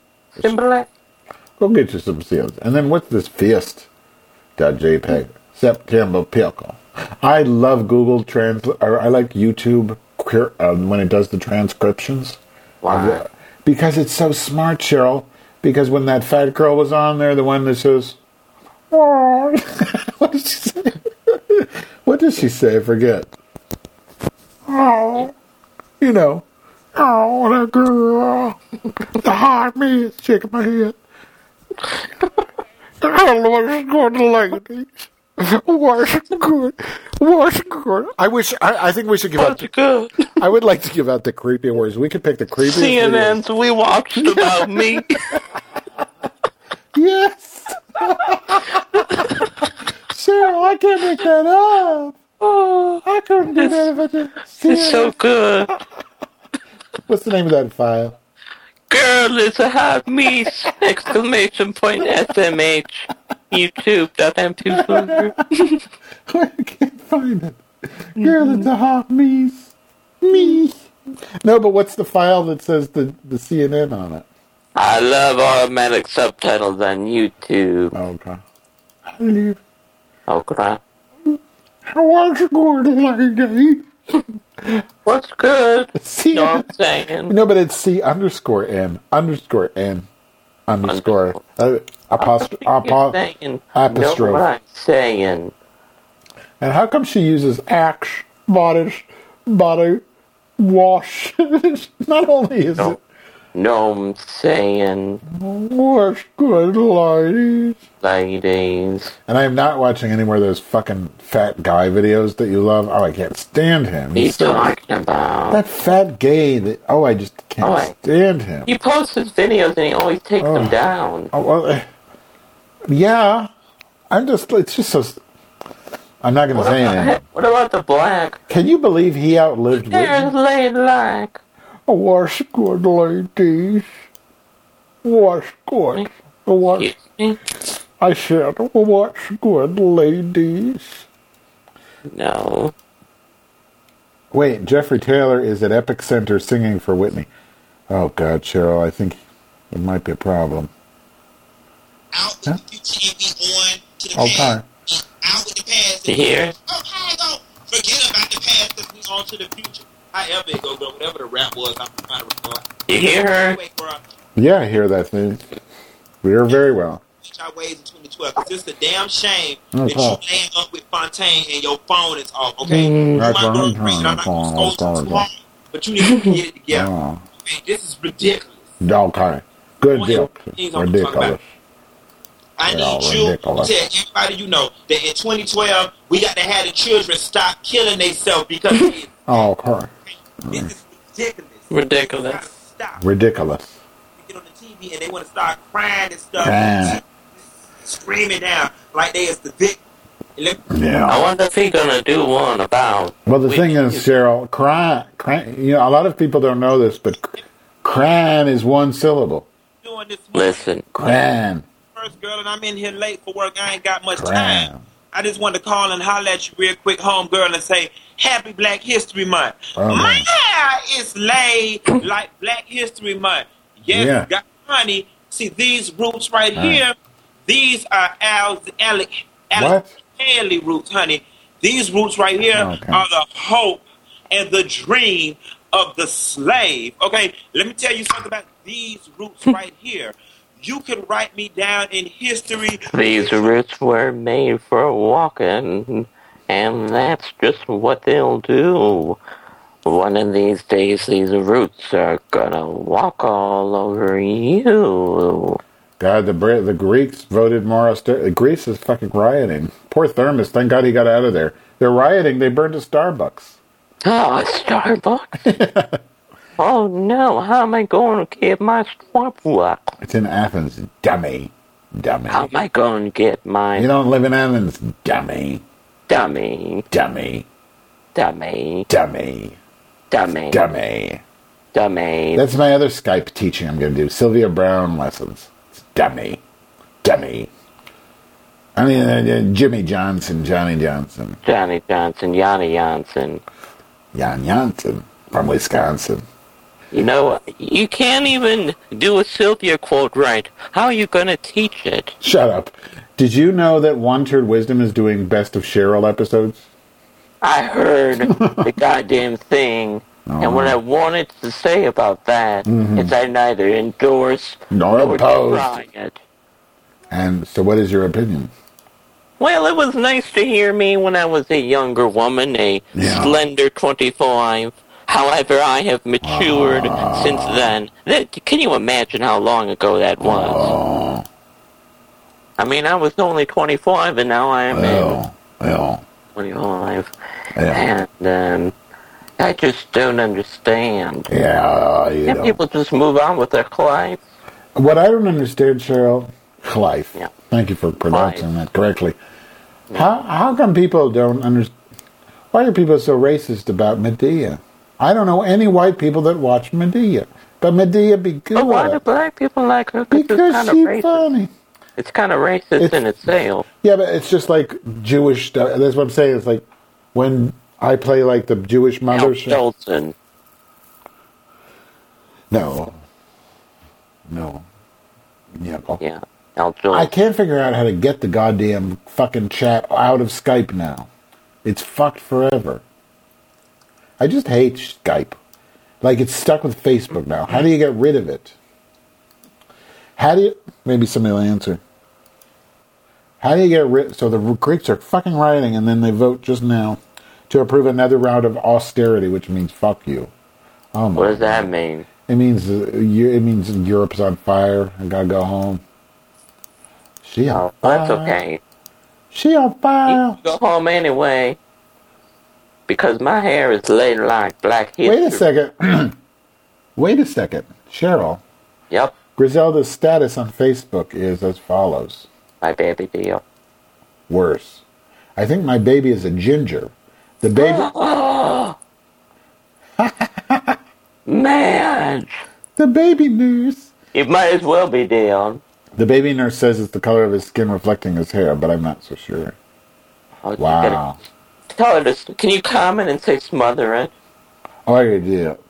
Go get you some seals. And then what's this fist.jpg? September pickle. I love Google I like YouTube when it does the transcriptions. Why? Because it's so smart, Cheryl. Because when that fat girl was on there, the one that says, oh. What did she say? What did she say? I forget. Oh. You know. Oh, that girl. The heart me is shaking my head. I don't know what's going to ladies. What's good? I think we should give out. Good. I would like to give out the creepy words. We could pick the creepiest. CNN's We Watched About Me. Yes. Cheryl, I can't make that up. Oh, I couldn't do that if I did. It's so good. What's the name of that file? Girl, it's a hot meat! Exclamation point SMH. YouTube.m2 I can't find it. Girl, it's a hot meat. Me. No, but what's the file that says the CNN on it? I love automatic subtitles on YouTube. Okay. Okay. What's good, lady? What's good? C- know what I'm saying? No, but it's C_N_N_apostrophe. Know what I'm saying? And how come she uses Axe, body, wash? Not only is it... No, I'm saying... What's good, ladies? Ladies. And I am not watching any more of those fucking fat guy videos that you love. Oh, I can't stand him. What are you talking about? That fat gay that... Oh, I just can't stand him. He posts his videos and he always takes them down. Oh, well... yeah. It's just so... I'm not going to say anything. What about the black? Can you believe he outlived Whitney? There's laid like. What's good, ladies? What's good? What? I said, what's good, ladies? No. Wait, Jeffrey Taylor is at Epic Center singing for Whitney. Oh, God, Cheryl, I think it might be a problem. Out with the future and be on to the past. Out with the past. You hear? Forget about the past and be on to the future. However it go, whatever the rap was, I'm trying to record. You hear her? Yeah, I hear that thing. We hear very well. Our ways in 2012, because it's a damn shame that you laying up with Fontaine and your phone is off, okay? That's but you need to get it together. Okay, this is ridiculous. Okay. Good deal. Ridiculous. I need you to tell everybody you know that in 2012, we got to have the children stop killing themselves because okay. This is ridiculous. Ridiculous. Stop. Ridiculous. They get on the TV and they want to start crying and stuff. Screaming down like they is the victim. Yeah. I wonder if he's gonna do one about. Well, the thing is, Cheryl, crying. You know, a lot of people don't know this, but crying is one syllable. Listen, crying. First girl, and I'm in here late for work. I ain't got much time. I just wanted to call and holler at you real quick, home girl, and say Happy Black History Month. Man, it's laid like Black History Month. Yes, got money. See these roots right here. These are Alex Haley roots, honey. These roots right here are the hope and the dream of the slave. Okay, let me tell you something about these roots right here. You can write me down in history. These roots were made for walking, and that's just what they'll do. One of these days, these roots are gonna walk all over you. God, the Greeks voted more austerity. Greece is fucking rioting. Poor Thermos, thank God he got out of there. They're rioting, they burned a Starbucks. Oh, a Starbucks? Oh no, how am I going to get my Starbucks? It's in Athens, dummy. How am I going to get my... You don't live in Athens, dummy. Dummy. Dummy. Dummy. Dummy. Dummy. Dummy. That's my other Skype teaching I'm going to do. Sylvia Brown lessons. It's dummy. Dummy. I mean, Jimmy Johnson, Johnny Johnson. Johnny Johnson, Yanni Johnson. Jan Janssen from Wisconsin. You know, you can't even do a Sylvia quote right. How are you going to teach it? Shut up. Did you know that One Turd Wisdom is doing Best of Cheryl episodes? I heard the goddamn thing. Oh. And what I wanted to say about that is I neither endorse nor oppose try it. And so what is your opinion? Well, it was nice to hear me when I was a younger woman, a slender 25. However, I have matured since then. Can you imagine how long ago that was? I mean, I was only 25, and now I am 25. And I just don't understand. Can't people just move on with their life? What I don't understand, Cheryl, life. Yeah. Thank you for pronouncing that correctly. How come people don't understand? Why are people so racist about Medea? I don't know any white people that watch Medea, but Medea be good. But why do black people like her? Because she's funny. It's kind of racist in itself. Yeah, but it's just like Jewish stuff. That's what I'm saying. It's like when I play like the Jewish mother show. Jolson. No. Yeah. Yeah. Al Jolson. I can't figure out how to get the goddamn fucking chat out of Skype now. It's fucked forever. I just hate Skype. Like, it's stuck with Facebook now. How do you get rid of it? Maybe somebody will answer. How do you get rid... So the Greeks are fucking rioting, and then they vote just now to approve another round of austerity, which means fuck you. Oh my What does that mean? It means Europe's on fire. I gotta go home. She on fire. That's okay. She on fire. You can go home anyway. Because my hair is laid like black history. Wait a second. Cheryl. Yep. Griselda's status on Facebook is as follows. My baby deal. Worse. I think my baby is a ginger. The baby... Man! The baby nurse. It might as well be Dion. The baby nurse says it's the color of his skin reflecting his hair, but I'm not so sure. Wow. Tell her this. Can you comment and say smother it? Oh, I already did.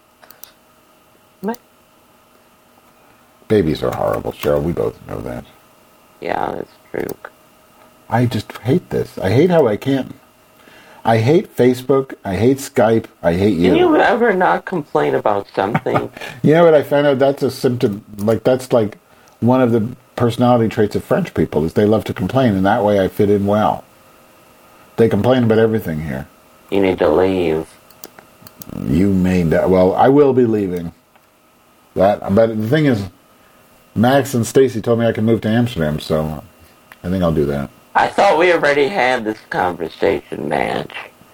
Babies are horrible, Cheryl. We both know that. Yeah, that's true. I just hate this. I hate how I can't. I hate Facebook. I hate Skype. I hate you. Can you ever not complain about something? You know what I found out? That's a symptom. Like, that's like one of the personality traits of French people is they love to complain, and that way I fit in well. They complain about everything here. You need to leave. You made that. Well, I will be leaving. But the thing is, Max and Stacy told me I can move to Amsterdam, so I think I'll do that. I thought we already had this conversation, Madge.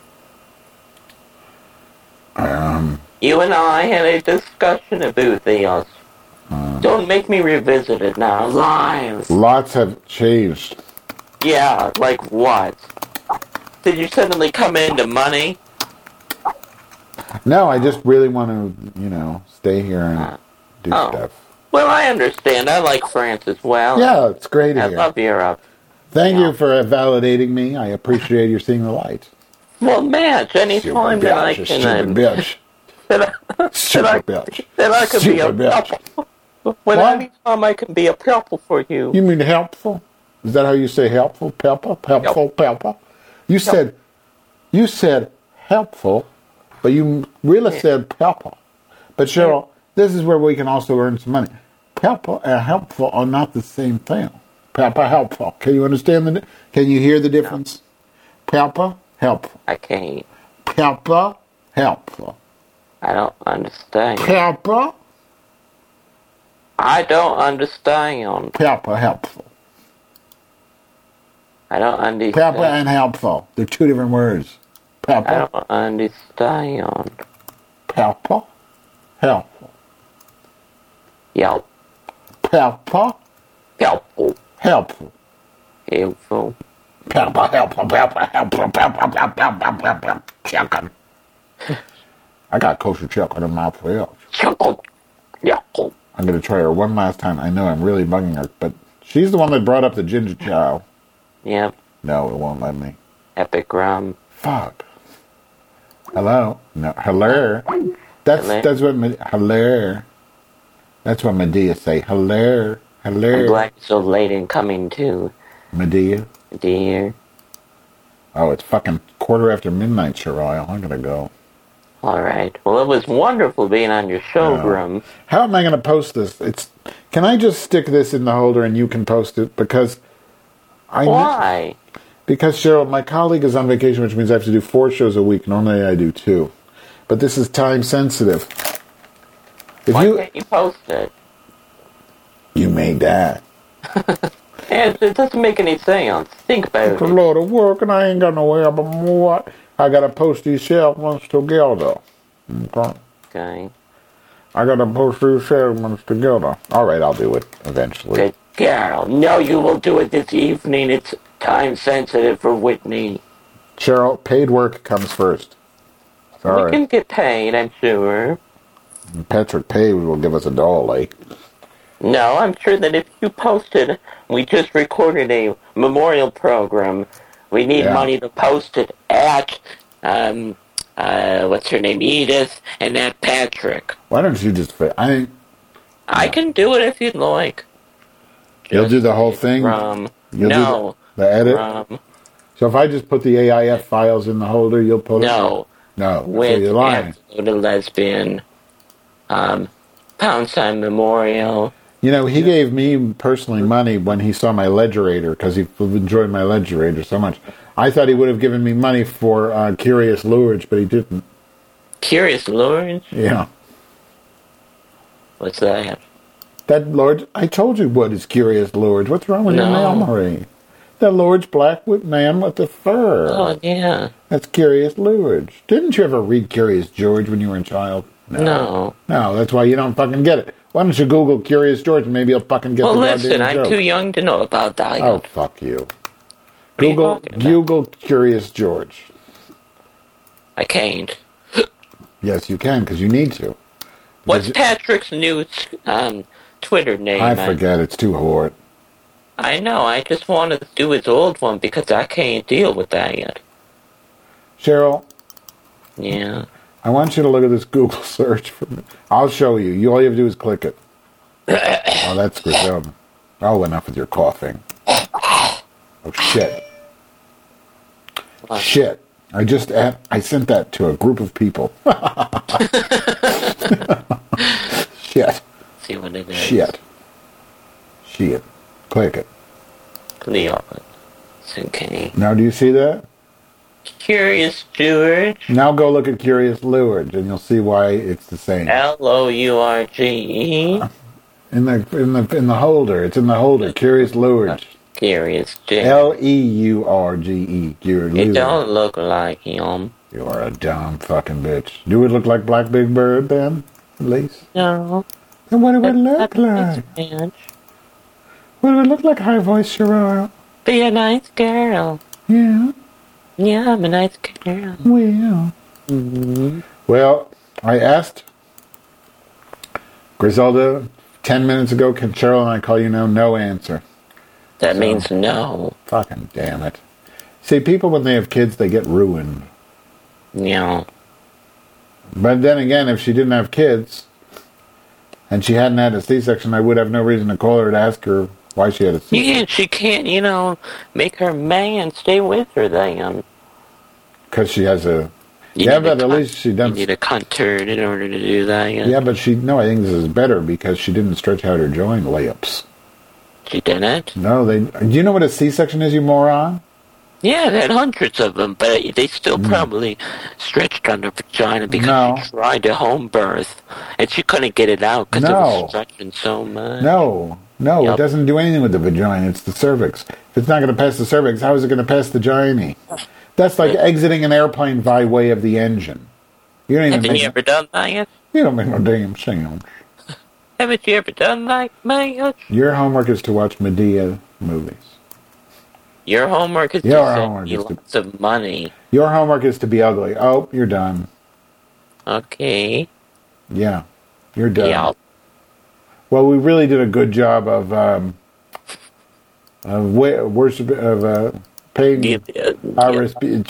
You and I had a discussion about this. Don't make me revisit it now. Live. Lots have changed. Yeah, like what? Did you suddenly come into money? No, I just really want to, stay here and do stuff. Well, I understand. I like France as well. Yeah, it's great here. I love Europe. Thank you for validating me. I appreciate your seeing the light. Well, Madge, anytime that I can... Stupid bitch. That I can be a helpful. Anytime I can be a helpful for you. You mean helpful? Is that how you say helpful? Helpful? You said helpful, but you really said helpful. But Cheryl, this is where we can also earn some money. Helpful and helpful are not the same thing. Helpful. Can you understand can you hear the difference? Helpful. I can't. Helpful. I don't understand. Helpful. I don't understand. Helpful. I don't understand. Helpful and helpful. They're two different words. I don't understand. Helpful. Yelp. Helpful. Helpful. Chicken. I got kosher chicken in my fridge. Chicken. Yeah. I'm going to try her one last time. I know I'm really bugging her, but she's the one that brought up the ginger chow. Yep. No, it won't let me. Epic rum. Fuck. Hello? No, hello. That's what hello. That's what Medea say. Hello. Hello. I'm glad you're so late in coming too. Medea. Dear. Oh, it's fucking midnight, Cheryl. I'm gonna go. All right. Well, it was wonderful being on your show, Grum. How am I going to post this? Can I just stick this in the holder and you can post it? Because why? Because, Cheryl, my colleague is on vacation, which means I have to do 4 shows a week. Normally I do 2. But this is time sensitive. Why can't you post it? You made that. It doesn't make any sense. Think about it. It's a lot of work and I ain't got no way but more. I gotta post these segments together. Okay. I gotta post these segments together. Alright, I'll do it eventually. Good girl. No, you will do it this evening. It's time sensitive for Whitney. Cheryl, paid work comes first. Sorry. We can get paid, I'm sure. Patrick Page will give us $1. No, I'm sure that if you posted, we just recorded a memorial program. We need money to post it at, what's her name, Edith, and at Patrick. Why don't you just... I can do it if you'd like. You'll do the whole thing? No. Do the edit? So if I just put the AIF files in the holder, you'll put it? No. No. With so you're lying. Absolute Lesbian, Pound Sign Memorial. You know, he gave me personally money when he saw my Ledgerator, because he enjoyed my Ledgerator so much. I thought he would have given me money for Curious Lures, but he didn't. Curious Lures? Yeah. What's that? That Lord, I told you what is Curious Lures. What's wrong with your memory? The Lord's black man with the fur. Oh, yeah. That's Curious Lures. Didn't you ever read Curious George when you were a child? No. No, that's why you don't fucking get it. Why don't you Google Curious George and maybe you'll fucking get the goddamn joke. Well, listen, I'm too young to know about that. Oh, fuck you. Google Curious George. I can't. Yes, you can, because you need to. What's Patrick's new Twitter name? I forget. It's too hard. I know. I just want to do his old one because I can't deal with that yet. Cheryl? Yeah? I want you to look at this Google search for me. I'll show you. All you have to do is click it. Oh, that's Griselda. Oh, enough with your coughing. Oh, shit. What? Shit. I sent that to a group of people. Shit. See what it is. Shit. Click it. Click it. It's okay. Now, do you see that? Curious George. Now go look at Curious Lurge, and you'll see why it's the same. Lourge. In the holder. It's in the holder. Curious Lurge. Curious George. Leurge. It don't look like him. You are a dumb fucking bitch. Do it look like Black Big Bird then, at least? No. Then what do it look like? What do it look like, High Voice Cheryl? Be a nice girl. Yeah. Yeah, I'm a nice girl. Well. Mm-hmm. Well, I asked Griselda 10 minutes ago, can Cheryl and I call you now? No answer. That means no. Fucking damn it. See, people when they have kids, they get ruined. Yeah. But then again, if she didn't have kids, and she hadn't had a C-section, I would have no reason to call her to ask her why she had a C-section. Yeah, she can't, make her man stay with her then. Because she has a... but at least she doesn't... You need a cunt turd in order to do that. Yeah, but I think this is better because she didn't stretch out her joint layups. She didn't? No, do you know what a C-section is, you moron? Yeah, they had hundreds of them, but they still probably stretched on her vagina because she tried to home birth, and she couldn't get it out because it was stretching so much. No, it doesn't do anything with the vagina. It's the cervix. If it's not going to pass the cervix, how is it going to pass the gynae? That's like exiting an airplane by way of the engine. You don't even Haven't you ever done that yet? You don't make no damn sense. Haven't you ever done that, man? Your homework is to watch Medea movies. Your homework is Your to homework send you is to- lots of money. Your homework is to be ugly. Oh, you're done. Okay. Yeah, you're done. Yeah. Well, we really did a good job of worship of paying our respect.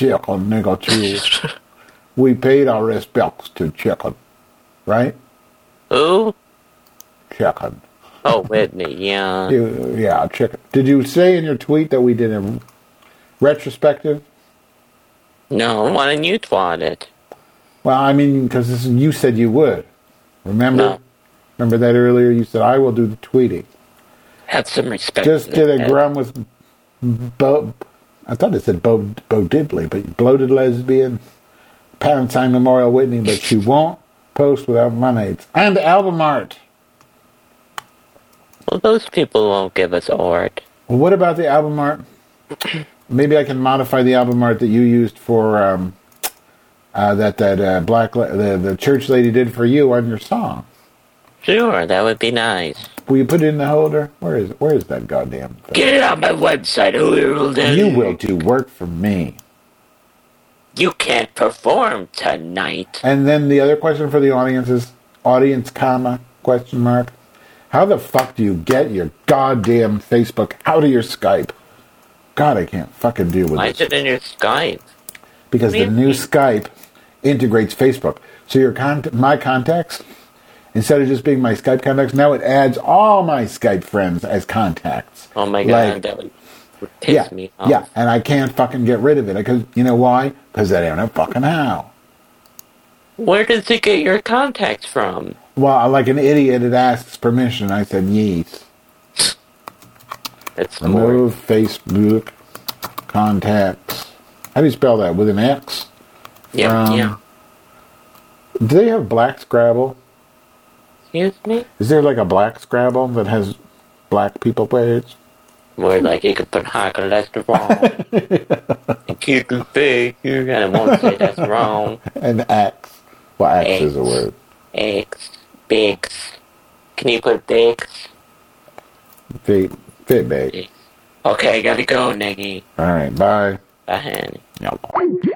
We paid our respects to Chicken, right? Who? Chicken. Oh, Whitney, yeah. Yeah, Chicken. Did you say in your tweet that we did a retrospective? No, why didn't you twat it? Well, I mean, because you said you would. Remember? No. Remember that earlier? You said, I will do the tweeting. Have some respect. Just did a grum with Bo. I thought it said Bo Diddley, but bloated lesbian, Palestine Memorial Whitney, but she won't post without money. And album art. Well, those people won't give us art. Well, what about the album art? Maybe I can modify the album art that you used for the church lady did for you on your song. Sure, that would be nice. Will you put it in the holder? Where is that goddamn thing? Get it on my website, You will do work for me. You can't perform tonight. And then the other question for the audience is, question mark. How the fuck do you get your goddamn Facebook out of your Skype? God, I can't fucking deal with Why this. is it in your Skype? Because the new Skype integrates Facebook. So my contacts, instead of just being my Skype contacts, now it adds all my Skype friends as contacts. Oh my God, that would piss me off. Yeah, and I can't fucking get rid of it. Because you know why? Because I don't know fucking how. Where does it get your contacts from? Well, like an idiot, it asks permission. I said yes. It's Remove Facebook contacts. How do you spell that? With an X? Yeah. Do they have Black Scrabble? Excuse me? Is there like a Black Scrabble that has black people players? Where like you could put high cholesterol and keep it big, and it won't say that's wrong. And X. Well, X is a word. X. Bigs. Can you put bigs? Fit big. Okay, I gotta go, Niggy. All right, bye. Bye, honey. Yep.